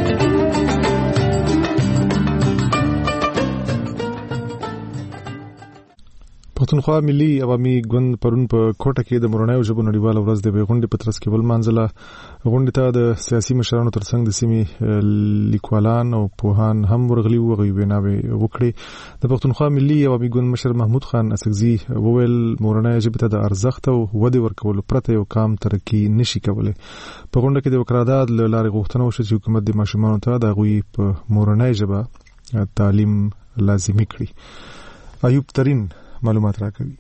پښتونخوا ملي عوامي ګوند پرون په کوټه کې د مورنۍ ژبو نړیواله ورځ د غونډې په ترڅ کې ول منځله غونډې ته د سیاسي مشرانو ترڅنګ د سیمې لیکوالان او پوهان هم ورغلي وو غوي ویناوې وکړي. د پښتونخوا ملي عوامي ګوند مشر محمود خان اسغزي وویل مورنۍ ژبه ته د ارزښت او ودې ورکولو پرته یو کام ترقی نشي کولای. په غونډه کې د وکړاداد له لارې غوښتنه وشوه چې حکومت د ماشومانو ته د غوي په مورنۍ ژبه تعلیم لازمي کړي. ایوب ترين معلومات راکوي.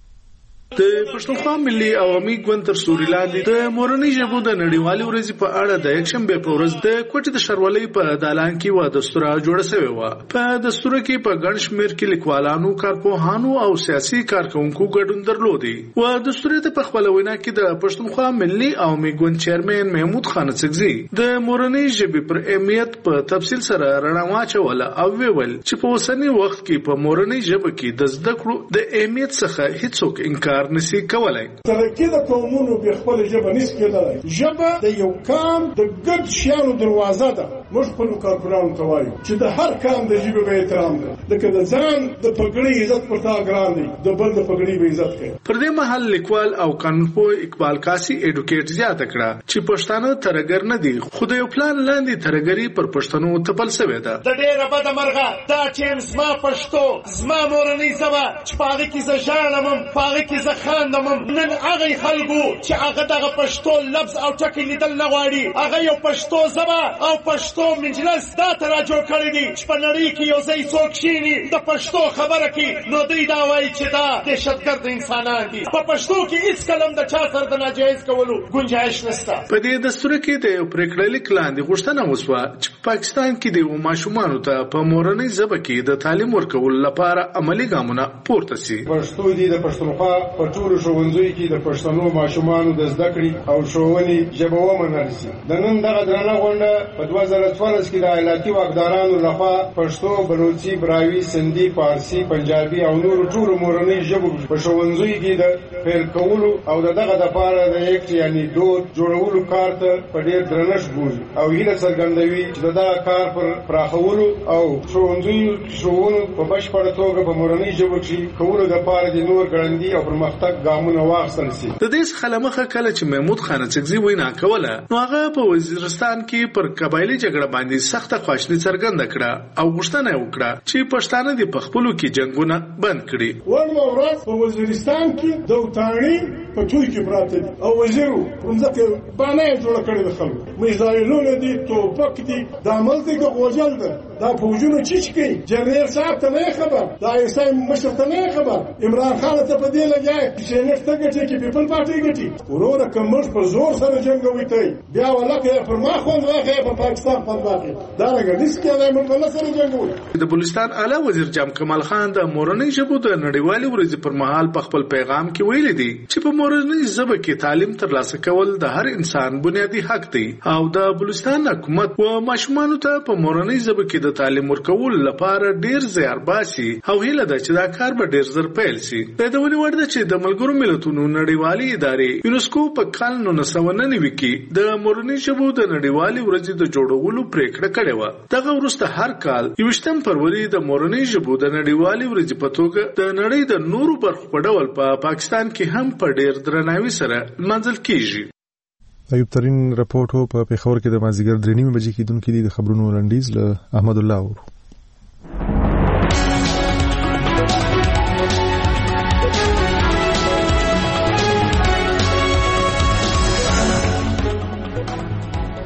د پښتونخوا ملي عوامي ګوند تر سوري لاندې د مورنۍ ژبو د نړیوالې ورځې په اړه د یکشنبه په ورځ د کوټې د شرولۍ په دالان کې و دستوره جوړه شوې و. په دستوره کې په ګڼ شمېر کې لیکوالانو، کارپوهانو او سیاسي کارکونکو ګډون درلودي. و دستوره ته په خپل وینا کې د پښتونخوا ملي عوامي ګوند چیرمن محمود خان اسغزي د مورنۍ ژبې پر اهمیت په تفصیل سره رڼا واچوله او ویل چې په اوسنی وخت کې په مورنۍ ژبه کې د زده کړو د اهمیت څخه هیڅوک انکار نشي کولای. ترقی د قومونو په خپل ژبه نشي کېدای. ژبه د یو کام د ګډ شیانو دروازه ده. موږ په کارپورانو ته وایو چې د هر کام د ژبې به احترام ده. لکه د ځان د پګړۍ عزت پر تا ګران دی، د بل د پګړۍ به عزت کوي. پر دې مهال لیکوال او قانونپوه اقبال کاسي اډوکیټ زیاته کړه چې پښتانه ترګر نه دي، خو د یو پلان لاندې ترګری پر پښتنو تپل شوی ده. د ډېره بده مرغه دا چې زما پښتو زما مورنۍ ژبه چې پاغه کې ز ژاړم پاغه کې ز خاندم نن هغه خلکو چې هغه دغه پښتو لفظ او ټکی لیدل نه غواړي، هغه یو پښتو ژبه او پښتو مجلس دا تر جوړ کړی دي چې په نړۍ کې یو ځای څوک شینی د پښتو خبره کې نو دوی دا وایي چې دا دهشتګرد انسانان دي. په پښتو کې هیڅ کلم د چا سره د ناجایز کولو گنجائش نشته. په دې دستور کې د یو پریکړه لیک لاندې غوښتنه وشوه چې په پاکستان کې د ماشومانو ته په مورنۍ ژبه کې د تعلیم ورکولو لپاره عملی ګامونه پورته شي. پښتو دې د پښتونخوا په ټولو ښوونځیو کې د پښتنو ماشومانو د زده کړې او ښوونې ژبه ومنل شي. د نن دغه درنه غونډه په دوه زره څوارلس کې د علاقي واکدارانو لخوا پښتو، بلوچي، براوي، سندي، فارسي، پنجابي او نورو ټولو مورنۍ ژبو په ښوونځیو کې د پیل کولو او دغه دپاره د یک یعنی دود جوړولو کار ته په ډېر درنښت ګوري او هیله څرګندوي چې دغه کار پر پراخولو او ښوونځیو ښوونو په بشپړه توګه په مورنۍ ژبو کې کولو دپاره د نور ګړندي او پرمختګ ګامونه واخیستل شي. د دې څخه له مخه کله چې محمود خان اسغزي وینا کوله نو هغه په وزیرستان کې پر قبایلي جګړه باندې سخته خواشنی څرګنده کړه او غوښتنه وکړه چې پښتانه د پخپلو کې جنگونه بند کړي. ورنه ورځ په وزیرستان کې د وطني په توی کې پراته دي او وزیرو پرمځکه باندې جوړ کړی د خلکو میزایلونه دي، توپک دي، د عمل دي غوجل ده. دا فوجونه چیچ کوي. جنرال صاحب ته نه خبر، دا ایسای مشر ته نه خبر، عمران خان ته په دې لګای چې نشته ګټي کې پیپل پارټي ګټي ورور کومر پر زور سره جنگوي ته بیا ولکه پر ما خو راغی په پاکستان په باندې دا راګرځي چې موږ په سره جنگوي. د بلوچستان اعلی وزیر جام کمال خان د مورنۍ ژبو د نړیوالې ورځې پر مهال په خپل پیغام کې ویلي دي چې په مورنۍ ژبه کې تعلیم ترلاسه کول د هر انسان بنیادی حق دی او د بلوچستان حکومت و ماشومانو ته په مورنۍ ژبه کې د تعلیم ورکول لپاره ډیر زیار باسي او هیله ده چې دا کار به ډیر زر پیل شي. د دې ونی ورده چې د ملګرو ملتونو نړیوالې ادارې یونسکو په کال نولس سوه نوي کې د مورنۍ ژبو د نړیوالې ورځې د جوړولو پریکړه کړې و. دغه وروسته هر کال یوشتم فروری د مورنۍ ژبو د نړیوالې ورځې په توګه د نړۍ د نورو برخو په ډول په پا پاکستان کې هم په ډیر درناوي سره منځل کیږي. ایوب ترين رپورټ په پیښور کې د مازیګر درې نیمې بجې کې دونکو د خبرونو لنډیز له احمد الله اور.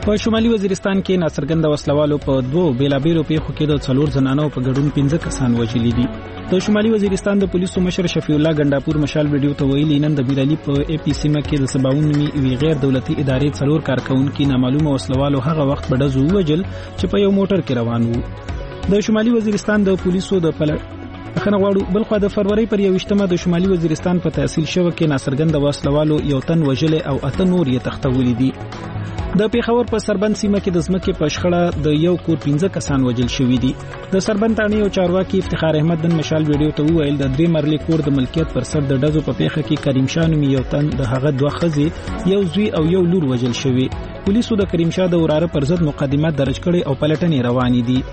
په شمالي وزیرستان کې ناڅرګنده وسلوالو په دوه بیلابېلو پیښو کې د څلور زنانو په ګډون پنځه کسان وژلي دي. د شمالي وزیرستان د پولیسو مشر شفیع الله ګنداپور مشال ویډیو ته ویلي نن د بیرالي په ای پی سیمه کې د سباون نومي یوې غیر دولتي ادارې څلور کارکونکي نامعلومه وسلوالو هغه وخت په ډزو ووژل چې په یو موټر کې روان وو. د شمالي وزیرستان د پولیسو د پلټ خنه غواړو بلخو د فروری پر یوشتمه د شمالي وزیرستان په تحصیل شوه کې ناڅرګنده وسلوالو یو تن وژل او اته نور یې تختولي دي. د پیښور په سربند سیمه کې د ځمکې په شخړه د یو کور پنځه کسان وژل شوي دي. د سربند تاڼې او چارواکي افتخار احمد نن مشال ویډیو ته وویل د درې مرلې کور د ملکیت پر سر د ډزو په پیښه کې کریم شاه نومي یو تن د هغه دوه ښځې یو زوی او یو لور وژل شوي. پولیسو د کریم شاه د وراره پر ضد مقدمات درج کړي او پلټنې روانې دي.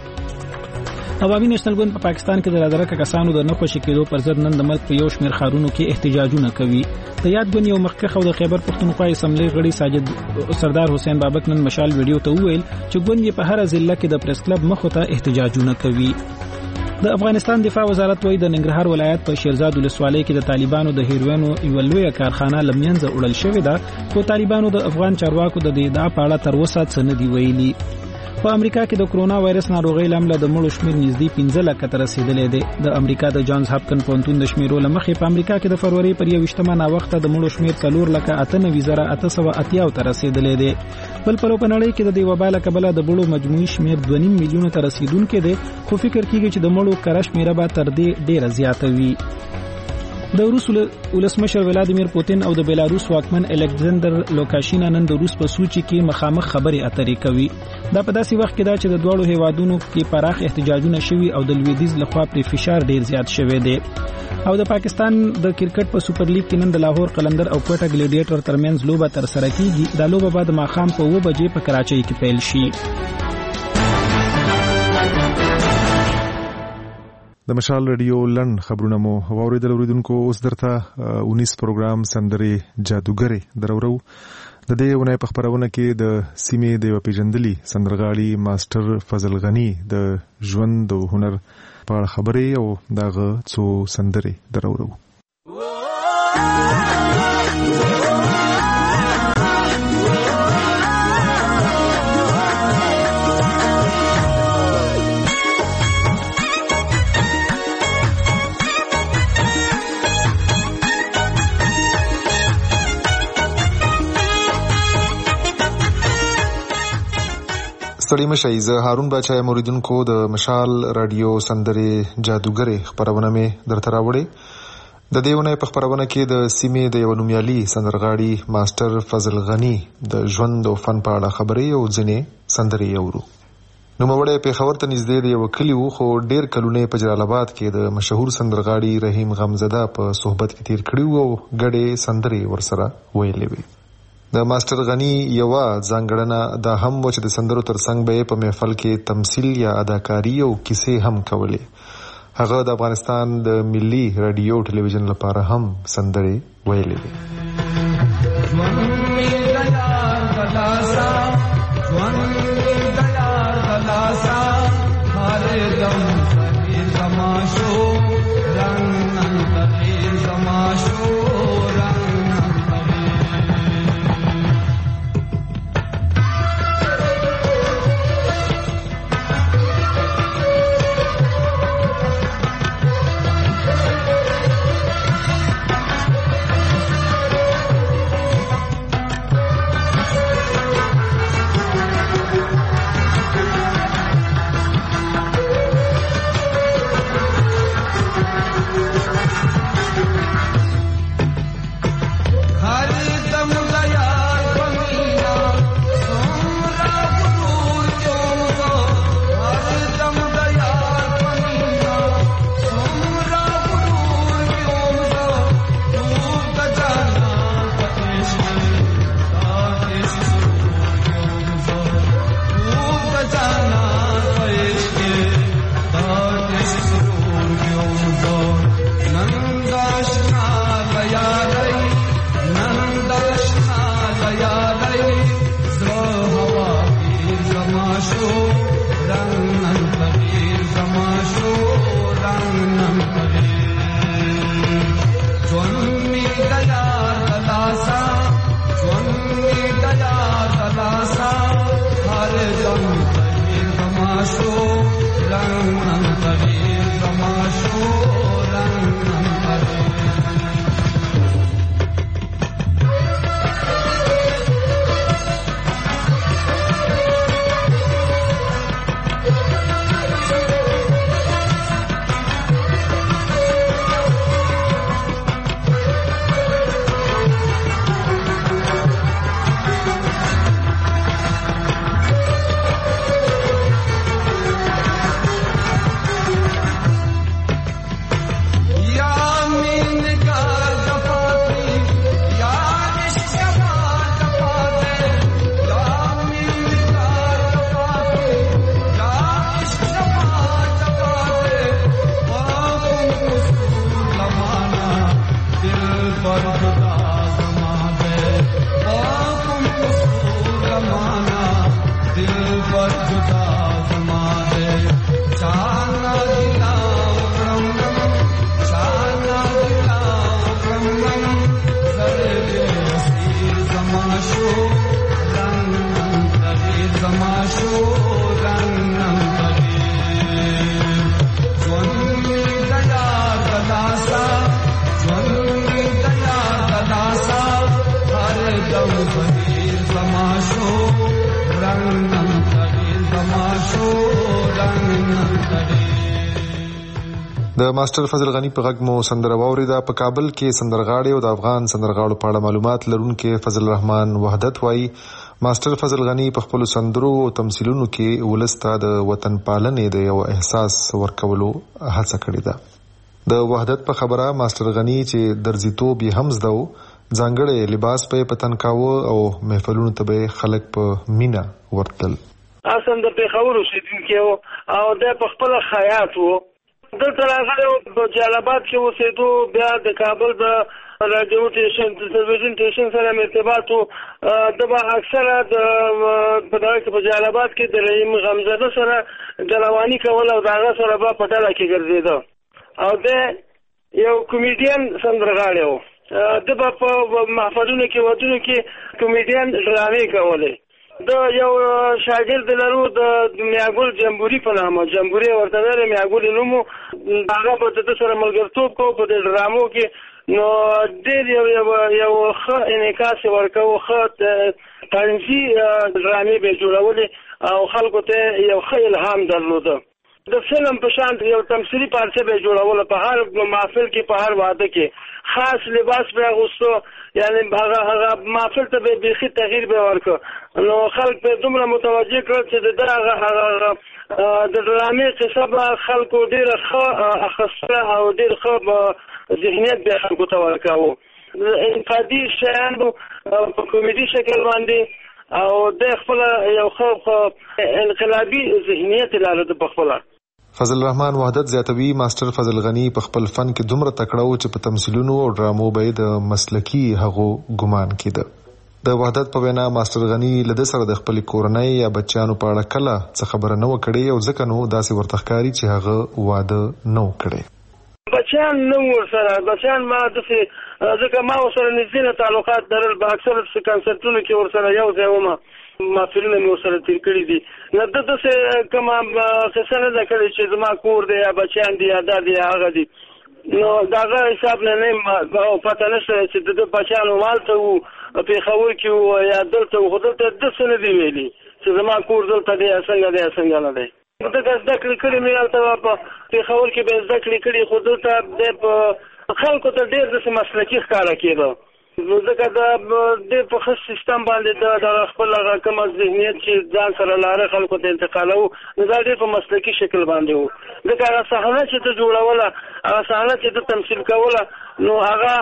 عوامي نېشنل ګوند په پا پاکستان کې د رادرکه کسانو د نخوشي کېدو پر ضد نن د ملک په یو شمېر ښارونو کې احتجاجونه کوي. د یاد ګوند یو مخکښ او د خیبر پښتونخوا اسمبلی غړي ساجد سردار حسین بابک نن مشال ویډیو ته وویل چې ګوند یې په هر ضلع کې د پریس کلب مخ ته احتجاجونه کوي. د افغانستان دفاع وزارت وایي د ننګرهار ولایت په شیرزاد ولسوالۍ کې د طالبانو د هیروینو یوه لویه کارخانه له منځه وړل شوې ده، خو طالبانو د افغان چارواکو د دې ادعا په اړه تر اوسه څه نه دي ویلي. په امریکا کې د کرونا وایرس ناروغۍ لامل د مړو شمېر نږدې پنځه لکه ته رسیدلی دی. د امریکا د جانز هاپکن پوهنتون د شمیرو له مخې په امریکا کې د فروری پر یوویشتمه ناوخته د مړو شمېر څلور لکه اته نوي زره اته سوه اتیاو ته رسیدلی دی. بل پلو په نړۍ کې د دې وبا له کبله د مړو مجموعي شمېر دوه نیم میلیونه ته رسیدونکی دی، خو فکر کېږي چې د مړو کره شمېره به تر دې ډېره زیاته وي. د روس ولسمشر ولادیمیر پوتین او د بیلاروس واکمن الکساندر لوکاشینا نن د روس په سوچي کې مخامخ خبرې اترې کوي. دا په داسې وخت کې دا چې د دواړو هیوادونو کې پراخ احتجاجونه شوي او د لویدیځ لخوا پر فشار ډیر زیات شوی دی. او د پاکستان د کرکټ په سوپر لیګ کې نن د لاهور قلندر او کوټه ګلیډیټر ترمنځ لوبه تر سره کیږي. دا لوبه بعد ماښام په اوه بجې په کراچۍ کې پیل شي. د مشال رادیو لن خبرونه مو واوریدل. اوریدونکو اوس درته اونیس پروګرام سندري جادوګرې درورو. د دې ونې په خبرونه کې د سیمې د پیژندلي سندرغاړي ماستر فضل غنی د ژوند او هنر په اړه خبرې او دغه څو سندري درورو. ستړي مشئ، زه هارون باچا یم. اوریدونکو د مشال رادیو سندرې جادوګرې خبرونه مې درته راوړې. د دې ونې په خبرونه کې د سیمې د یو نومیالي سندرغاړي ماستر فضل غنی د ژوند او فن په اړه خبرې او ځینې سندرې اورو. نوموړی پېښور ته نږدې د یو کلي و، خو ډېر کلونه په جلال آباد کې د مشهور سندرغاړي رحیم غمزده په صحبت کې تیر کړي وو او ګډې سندرې ورسره ویلې وې. د ماستر غنی یو ځانګړنه دا هم و چې د سندرو ترڅنګ به په محفل کې تمثيل یا اداکاری او کیسې هم کولې. هغه د افغانستان د ملي رادیو ټلویزیون لپاره هم سندرې ویلې. د ماستر فضل غنی په غږ مو سندره واوریده. په کابل کې سندرغاړي او د افغان سندرغاړو په اړه معلومات لرونکي فضل الرحمن وحدت وایي ماستر فضل غنی په خپل سندرو او تمثيلونو کې ولسته د وطن پالنې د یو احساس ورکولو هڅه کړې ده. د وحدت په خبره ماستر غنی چې درځيتوب یې هم زده ځانګړی لباس په پتن کاوه او محفلونو ته به خلک په مینا ورتل. اصل د پیښور اوسیدونکو او د خپل خیاط وو دلته راغلی په جلالاباد کې اوسېدو. بیا د کابل د رادیو سټیشن د تلویزیون سټیشن سره ارتباط وو. د به اکثره د په دغه کې په جلالاباد کې د رحیم غمزاده سره ګلواني کول او د هغه سره به په ډله کې ګرځېده او د یو کمیډین سندرغاړی وو. د به په محفلونو کې ودونو کې کمیډین ډرامې کولې. د یو شاګرد لرو د میاګل جمبوري په نامه جمبوري ورته ویل میاګل نومو هغه په د سره ملګرتوب کو په د ډرامو کې نو ډېر یو یو ښه انعکاس ورکاو ښه طنزي ډرامې به جوړولې او خلکو ته یو ښه الهام درلوده. د فلم په شان یو تمثيلي پارچه به جوړول په هر محفل کې په هر واده کې خاص لباس به اغوستو یعنی هغه هغه محفل ته به بيخي تغییر به ورکړ نو خلک په دومره متوجه کړ چې دغه هغه د ډرامې قصه به خلکو ډېر ښه اخسته او ډېر ښه ذهنیت به خلکو ته ورکاو. انقادي شیان په کمیډي شکل باندې او د خپل یو ښه انقلابي ذهنیت لري په خپل. فضل الرحمن وحدت زیاتوي ماستر فضل غنی په خپل فن کې دومره تکړه و چې په تمثيلونو او ډرامو به د مسلکی هغو ګمان کېده. د وحدت په وینا ماستر غنی له سره د خپل کورنۍ یا بچیانو په اړه کله څه خبره نه وکړي او ځکه نو داسې ورته ښکاري چې هغه واده نه وکړي. بچیان نو ورسره بچیان ما دغه ځکه ما ورسره نږدې تعلقات درل په اکثر کنسرتونو کې ورسره یو ځای ومه محفلونه مې ورسره تیر کړي دي. نو داسې کومه قصه نه ده کړې چې زما کور دی یا بچیان دي یا دا دي یا هغه دي. نو دغه حساب نه نه پته نشته چې د بچیانو مالته وو پېښور کې وو یا دلته وو دلته داسې نه دي ویلي چې زما کور دلته دی څنګه دی څنګه نه دی. دغه زده کړې کړې مې هلته په پېښور کې به زده کړې کړې خو دلته د په خلکو ته ډېر داسې مسلکي ښکاره کېده. ځکه د دې په ښه سیستم باندې د خپل هغه کوم ذهنیت چې ځان سره لاره خلکو ته انتقالو نو دا ډېر په مسلکي شکل باندې وو. ځکه هغه صحنه چې ته جوړوله هغه صحنه چې ته تمثیل کوله نو هغه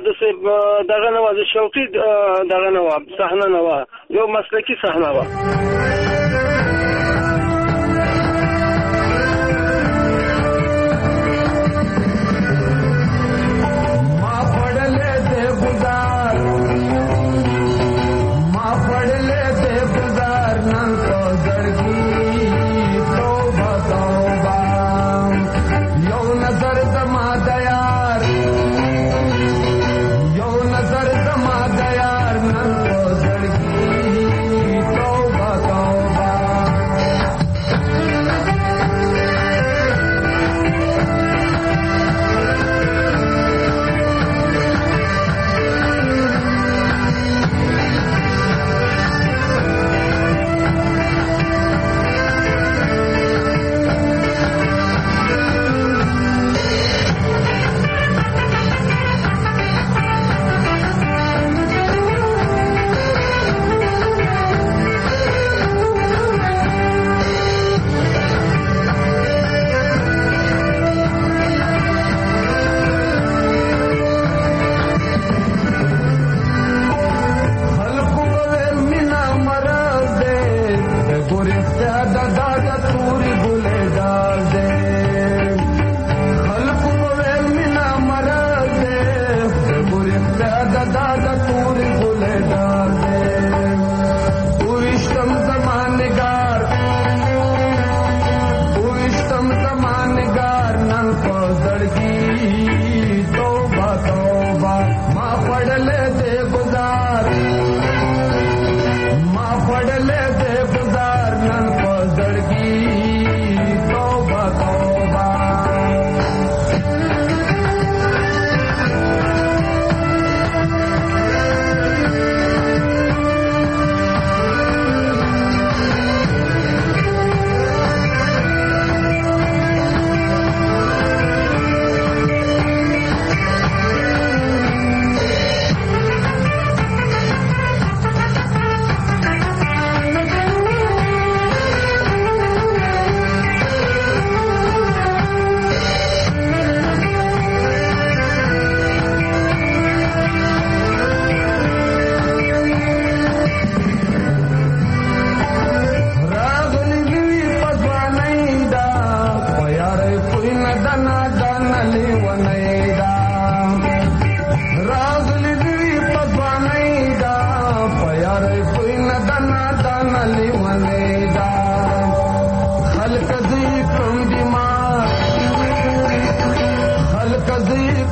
داسې دغه نه وه د شوقي دغه نه وه صحنه نه وه یو مسلکي صحنه وه. Go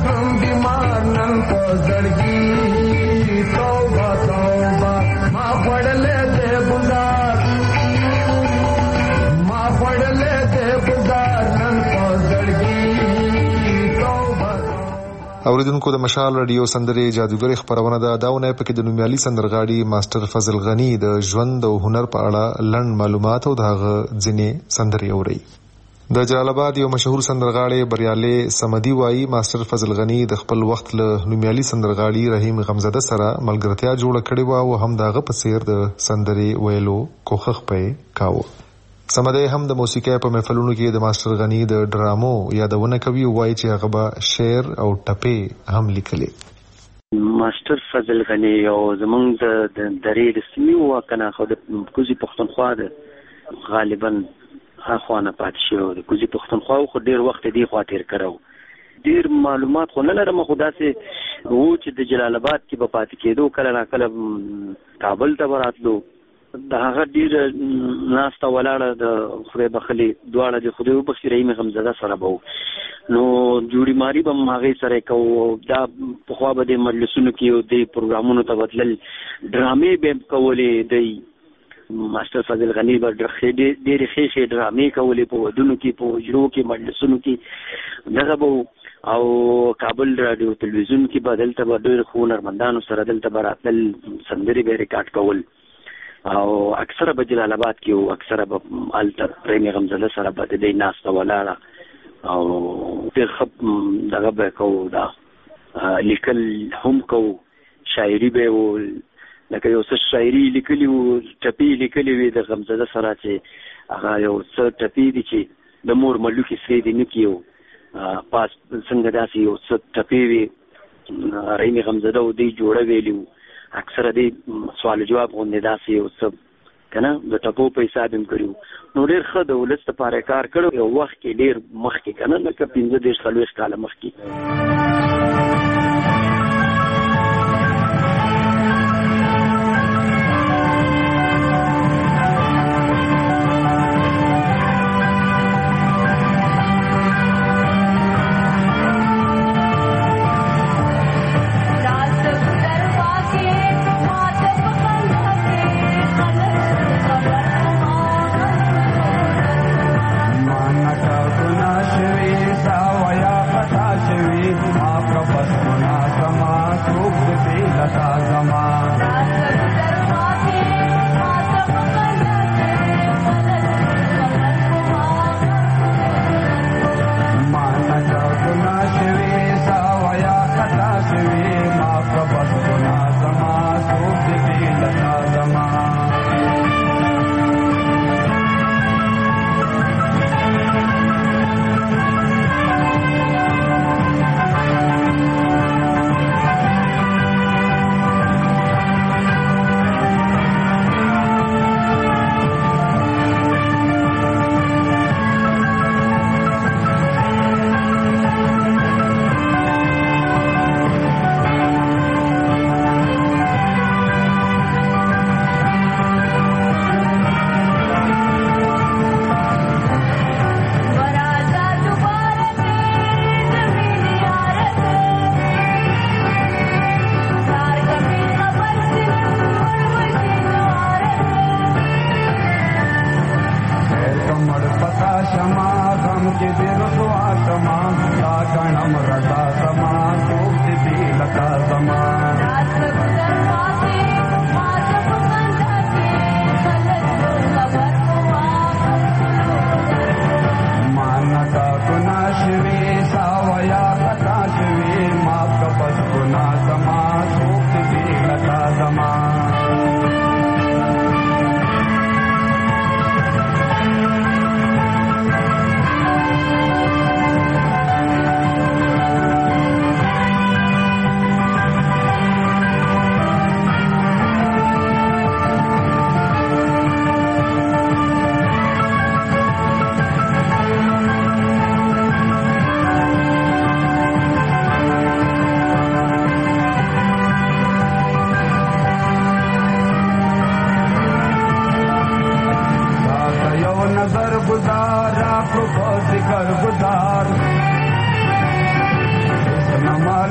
کم بیمار نن په زړګي توبه توبه ما پړلې دې گزار ما پړلې دې گزار نن په زړګي توبه. اوریدونکو د مشال رادیو سندرې جادوګر خبرونه ده داونه پکې د نومیالي سندرغاړي ماستر فضل غنی د ژوند او هنر په اړه لړن معلومات او دغه ځینې سندرې اوري. د جلال آباد یو مشهور سندرغاړي بریالي سمدي وایي ماستر فضل غنی د خپل وخت له نومیالي سندرغاړي رحیم غمزده سره ملګرتیا جوړه کړې و او هم دغه په څیر د سندرې ویلو کوښښ پې کاوه. سمدي هم د موسیقۍ په محفلونو کې د ماستر غنی د ډرامو یادونه کوي او وایي چې هغه به شعر او ټپې هم لیکلې. ماستر فضل غنی او زمونږ د درې د سیمې واکنه خو د کوزي پښتونخوا د غالبا اخوانه پاتې شو د کوزي پښتونخوا خو ډیر وخت دی خوا تیر کړو. ډیر معلومات خو نه لرم خو داسې وو چې د جلال آباد کې به پاتې کېدو کله نا کله کابل ته براتلو د هغه ډیر ناسته ولاړه د خدای بخلي دواړه د خدای وبخښي رحیم غمزده سره به نو جوړی ماری به هغه سره کوو دا په خوا به د مجلسونو کې د پروګرامونو ته بدلل ډرامې به کولې د ماستر فضل غنی به ډېرې ښې ډرامې کولې په ودونو کې په حجرو کې مجلسونو کې دغه به او کابل رادیو تلویزیون کې به دلته به ډېر ښو هنرمندانو سره دلته به راتلل سندرې به ریکارډ کول او اکثره به جلال آباد کې او اکثره به هلته رحیم غمزده سره به د دې ناسته ولاړه او ډېر ښه دغه به کوو دا لیکل هم کوو شاعري به و لکه یو څه شاعري لیکلي وو ټپې لیکلي وي د غمزده سره چې هغه یو څه ټپې دي چې د مور ملوکې سرې دي نه کیو پاس څنګه داسې یو څه ټپې وي رحیم غمزده و دی جوړه ویلي وو اکثره دی سوال جواب غوندې داسې یو څه که نه د ټپو په حساب هم کړي وو نو ډېر ښه د ولس دپاره کار کړی یو وخت کې ډېر مخکې که نه لکه پنځه دېرش څلوېښت کاله مخکې.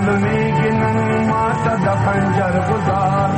معلومیږي نن ماته د خنجر گزار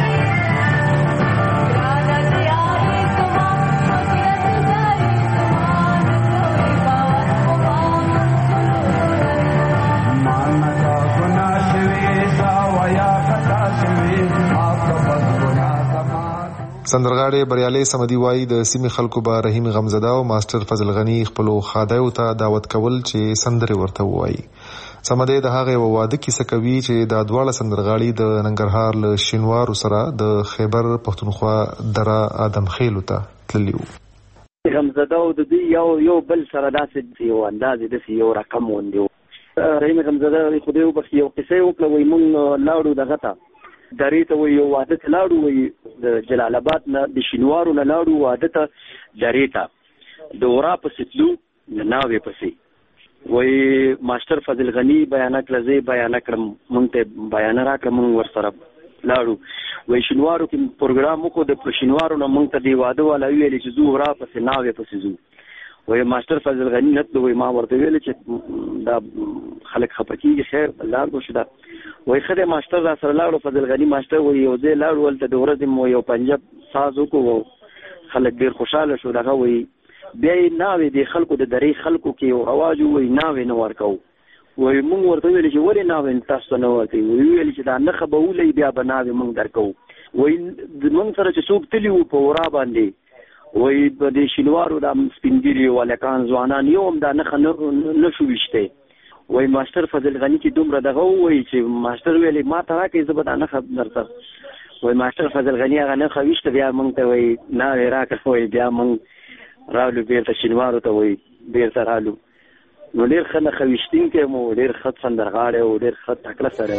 سندرغاړي بریالي سمدي وای د سیمې خلکو به رحیم غمزده او ماستر فضل غنی خپل خادایو ته دعوت کول چې سندره ورته وای. سمدي د هغه واده کیسه کوي چې د دواړه سندرغاړي د ننګرهار له شینوارو سره د خیبر پښتونخوا درا ادم خیلو ته تللیو. غمزده او د یو یو بل سره داسې یو انداز د یو رقم وندو. رحیم غمزده خو دې په یو قصه وکړه وای مونږ لاړو دغه ته درې ته وی واده ته لاړو وی د جلال آباد نه د شینوارو نه لاړو واده ته درې ته د ورا په ستلو ناوې پسې وی ماستر فضل غنی بیان کړه بیان کړم مونږ ته بیان راکړم مونږ ور سره لاړو وی شینوارو کې پروګرام وکړو د شینوارو نه مونږ ته دی واده والا ویل چې زو ورا پسې ناوې پسې زو وی ماستر فضل غنی نت وی ما ورته ویل چې دا خلک خپکیږي خیر الله کو شدا وای خدای ماستر را سره لاړو فضل غنی ماستر وای یو ځای لاړو ولته د ورځې مو یو پنجاب ساز وکړو خلک ډیر خوشاله شو دغه وای بیا ناوې د خلکو د درې خلکو کې یو आवाज وای ناوې نه ورکو وای مونږ ورته ویل چې ولې ناوې تاسو نه ورته وی ویل چې دا نه خبرولې بیا بناوې مونږ درکو وای مونږ سره چې څوک تلی وو په ورا باندې وای په دې شینوارو د سپینګری ولکان ځوانان یو هم دا نه نه شو وشته وای ماستر فضل غنی چې دومره دغه وای چې ماستر ویلې ما ته راکې زبدا نه خبر درته وای ماستر فضل غنی هغه نه خوښته بیا مونږ ته وای نه راکې وای بیا مونږ رالو بیرته شینوارو ته وای بیرته رالو نو ډیر خنه خوښتین کې مو ډیر خط سندرغاړي او ډیر خط تکړه سره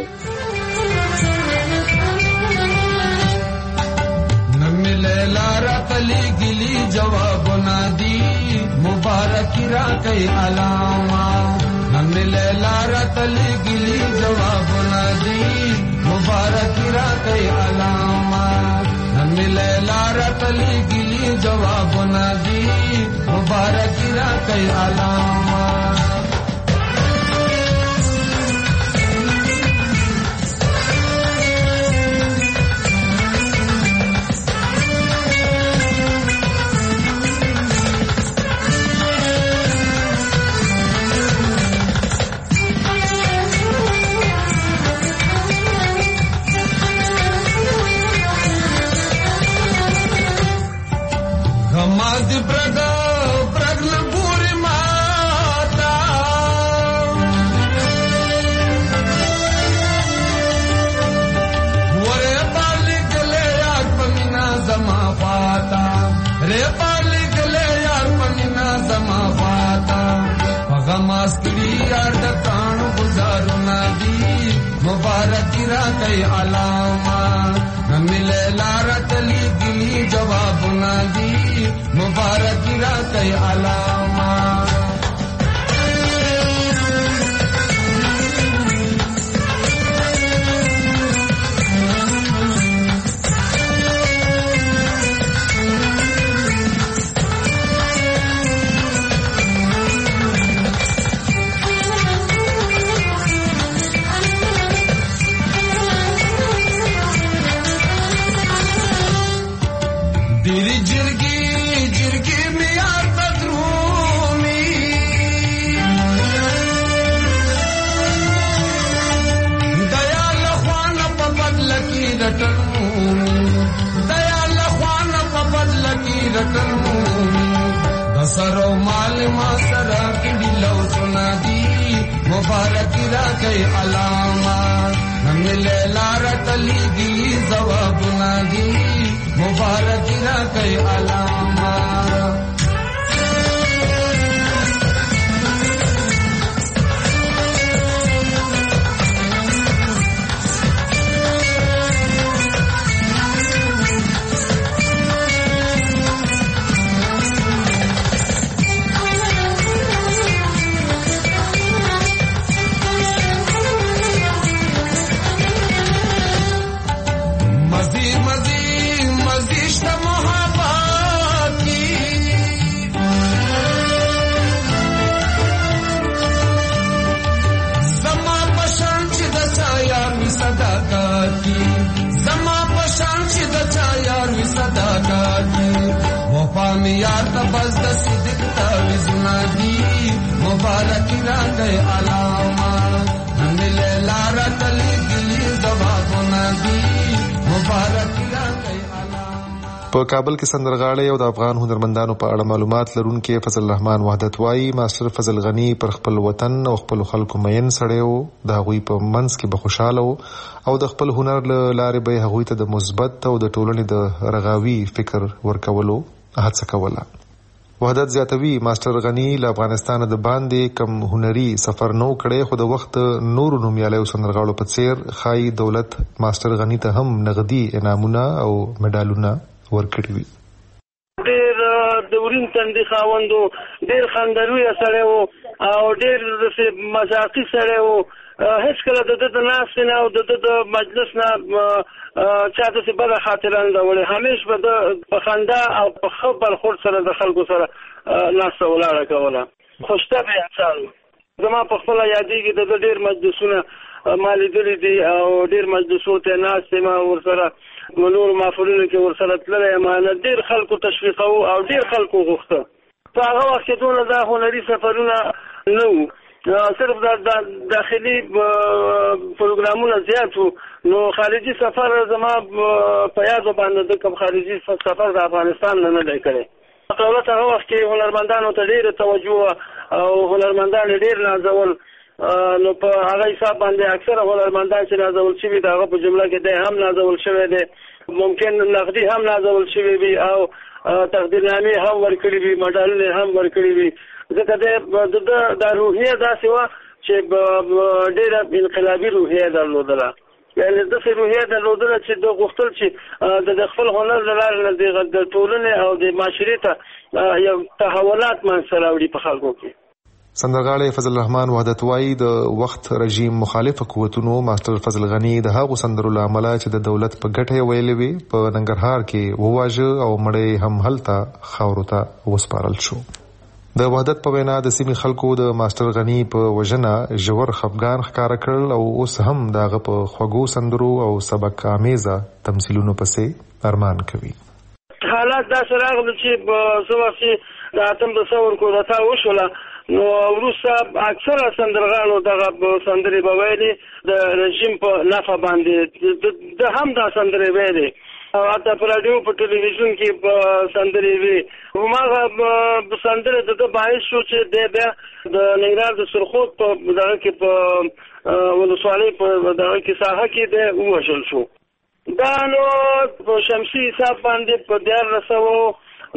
نمله لارا تلی گلی جواب ندی مبارک را کئی علامہ نمله لارا تلی گلی جواب ندی مبارک را کئی علامہ نمله لارا تلی گلی جواب ندی مبارک را کئی علامہ Mad braga bragna puri mata Ware balik le yaar pamina zama fata Re balik le yaar pamina zama fata Pagamas kiri yaar da taan guzaru nadi Mubarak ra kai alama Namile lara tali gili jawab nadi मुबारक रा कई अलामा दिरी जिरगी जिरगी में यार बदरूमी दया लखवान पबद लकी रटनूमी दया लखवान पबद लकी रटनूमी दसरो माल मासरा की लो सुना दी मुबारक रा कई अलामा नमिले लारा तली दी जवाब ना दी मुबारक रा कई अलामा मज़ीद मज़ीद मज़ीद मोहब्बत می یار ته بس د صدق تعویذ ندی مبارک راغی علامه نن له لار تلی ګلی زواب ندی مبارک راغی په کابل کې سندرغاړي او د افغان هنرمندانو په اړه معلومات لرونکي فضل الرحمن وحدت وايي ماستر فضل غنی پر خپل وطن او خپل خلکو مین سړیو د هغوی په منځ کې به خوشاله او د خپل هنر لارې به هغوی ته د مثبت او د ټولنې د رغاوي فکر ورکولو هڅه کوله. وحدت زیاتوي ماستر غنی له افغانستان د باندې کم هنري سفر نو کړي خو د وخت نور نومیالیو سندرغاړو په څیر خای دولت ماستر غنی ته هم نغدي انعامونه او مډالونه ورکړي وي. ډېر د ورین تندي خاوندو ډېر خندروي سره او ډېر مزاقي سره او هیڅ کله د د ناس نه او د د مجلس نه چاته څه بل خاطر اندول همیش به د خندا او په خبر خور سره د خلکو سره ناس ولاړه کوله. خوشطبع انسان زما په خپل یادېږي د ډېر مجلسونه مالي دي او ډېر مجلسو ته ناس ما ورسره نور مافورونو کې ورسره تللی امانه ډېر خلکو تشویقو او ډېر خلکو غوښته. په هغه وخت کې دونه دا هنري سفرونه نه وو صرف د داخلي پروګرامونه زیات وو نو خارجي سفر زما په یادو باندې د کوم خارجي سفر د افغانستان نه نه دی کړی. دولت هغه وخت کې هنرمندانو ته ډېره توجه او هنرمندان ډېر نازول نو په هغه حساب باندې اکثره هنرمندان چې نازول شوي د هغه په جمله کې دی هم نازول شوی دی ممکن نقدي هم نازول شوی وي او تقدیرنامې هم ورکړي وي مډالونه هم ورکړي وي ځکه د د روحیه داسې وه چې ډېره انقلابي روحیه درلودله یعنې داسې روحیه درلودله چې د غوښتل چې د خپل هنر له لارې نه د ټولنې او د معاشرې ته یو تحولات منځته راوړي په خلکو کې. سندرغاړي فضل الرحمن وحدت وايي د وخت رژیم مخالف قوتونو ماستر فضل غنی د هغو سندرو له امله چې د دولت په ګټه ویلې وي په ننګرهار کې وواژه او مړی هم هلته خاورو ته وسپارل شو. د وحدت په وینا د سیمې خلکو د ماستر غنی په وژنه ژور خفګان ښکاره کړل او اوس هم دغه په خوږو سندرو او سبق آمیزه تمثیلونو پسې ارمان کوي. حالات داسې راغلل چې څه وخت چې د اتم د ثور کودتا وشوله نو وروسته اکثره سندرغاړو دغه سندرې به ویلې د رژیم په نفع باندې د هم دا سندرې ویلې او حتی په راډیو په ټلویزیون کې په سندرې وي هماغه سندرې د ده باعث شو چې دی بیا د ننګرهار د سرخود په دغه کې په ولسوالۍ په دغه کې ساحه کې دی ووژل شو. دا نو په شمسي حساب باندې په دیارلس سوه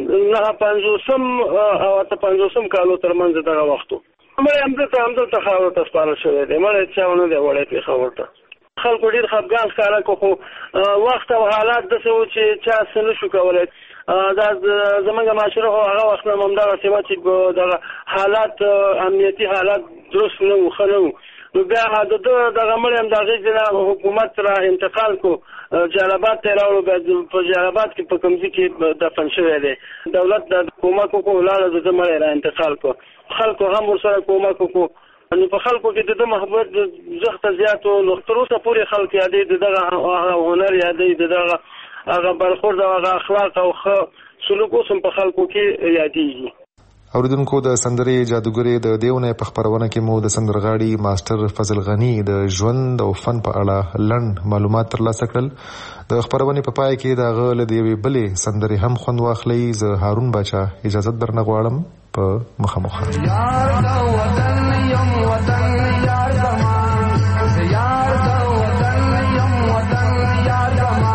نه پنځوسم او اته پنځوسم کالو ترمنځ دغه وخت و. مړی همدلته همدلته خاورو ته سپارل شوی دی مړی چا ونه دی وړی پېښور ته. خلکو ډېر خفګان ښکاره کړو خو وخت او حالات داسې وو چې چا څه نه شو کولی. دا زموږ معاشره خو هغه وخت نه هم همدغسې وه چې دغه حالات امنیتي حالات درست نه وو ښه نه وو نو بیا د ده دغه مړی هم د هغې ځای حکومت را انتقال کړو جلالاباد ته یې راوړو بیا په جلالاباد کې په کمزي کې دفن شوی دی دولت د کومک وکړو ولاړه د ده مړی را انتقال کړو خلکو هم ورسره کومک وکړو نو په خلکو کې د ده محبت زښته زیات و نو تر اوسه پورې خلک یادوي د دغه هنر یادوي د دغه هغه برخورد او هغه اخلاق او ښه سلوک اوس هم په خلکو کې یادېږي. اوریدونکو د سندرې جادوګرې د دیونه په خبرونه کې مو د سندرغاړي ماستر فضل غنی د ژوند او فن په اړه لنډ معلومات ترلاسه کړل. د خبرونه په پای کې د غل د یوې بلې سندرې هم خوند واخلي. زه هارون باچا اجازه درنه غواړم په مخامخ. یار دا وطن یم وطن یار زمان یار دا وطن یم وطن یار زمان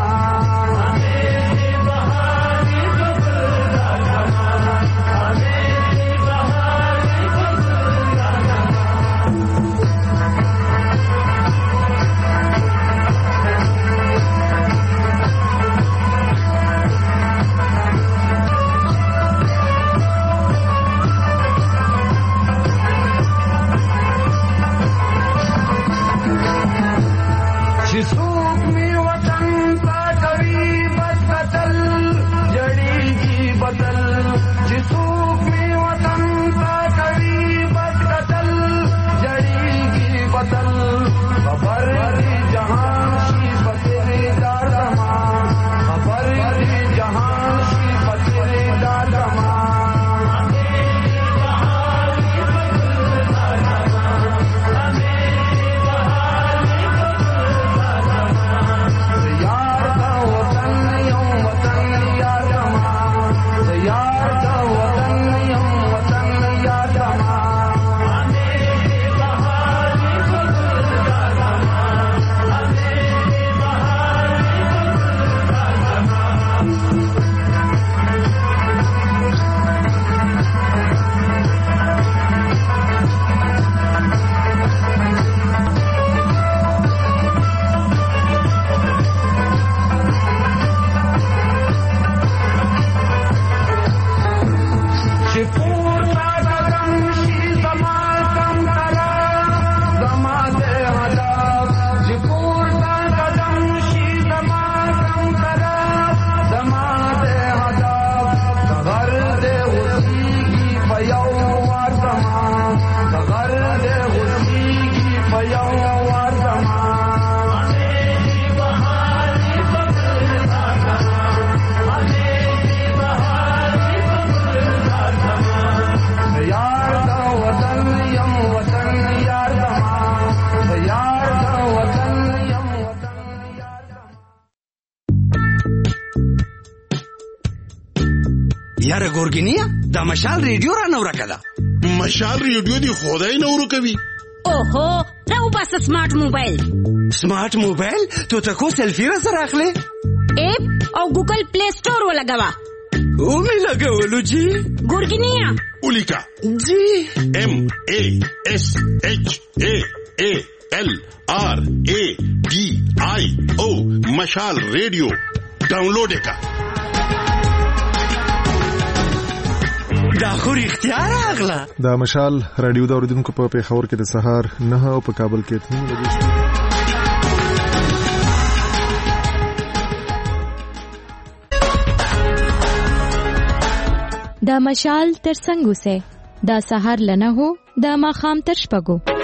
जहां یاره ګورګینیا دا مشال ریډیو را نو راکړه. مشال ریډیو دی خدای نو ورکوي. اوهو راو بس سمارټ موبایل. سمارټ موبایل ته تاسو سلفي را سره اخلي؟ اپ او ګوګل پلی سٹور ولګوا. او می لګولو جی. ګورګینیا ولیکا جی. ام ا اس اچ ا ا ال آر ا ډي آی او مشال ریډیو ډاونلوډ کا. دا خو اختیار اغلا. دا مشال رادیو دا اوریدونکو په پیښور کې د سهار نه او په کابل کې اته بجې. دا مشال تر څنګه سه دا سهار لنه هو دا ماخام تر شپږو.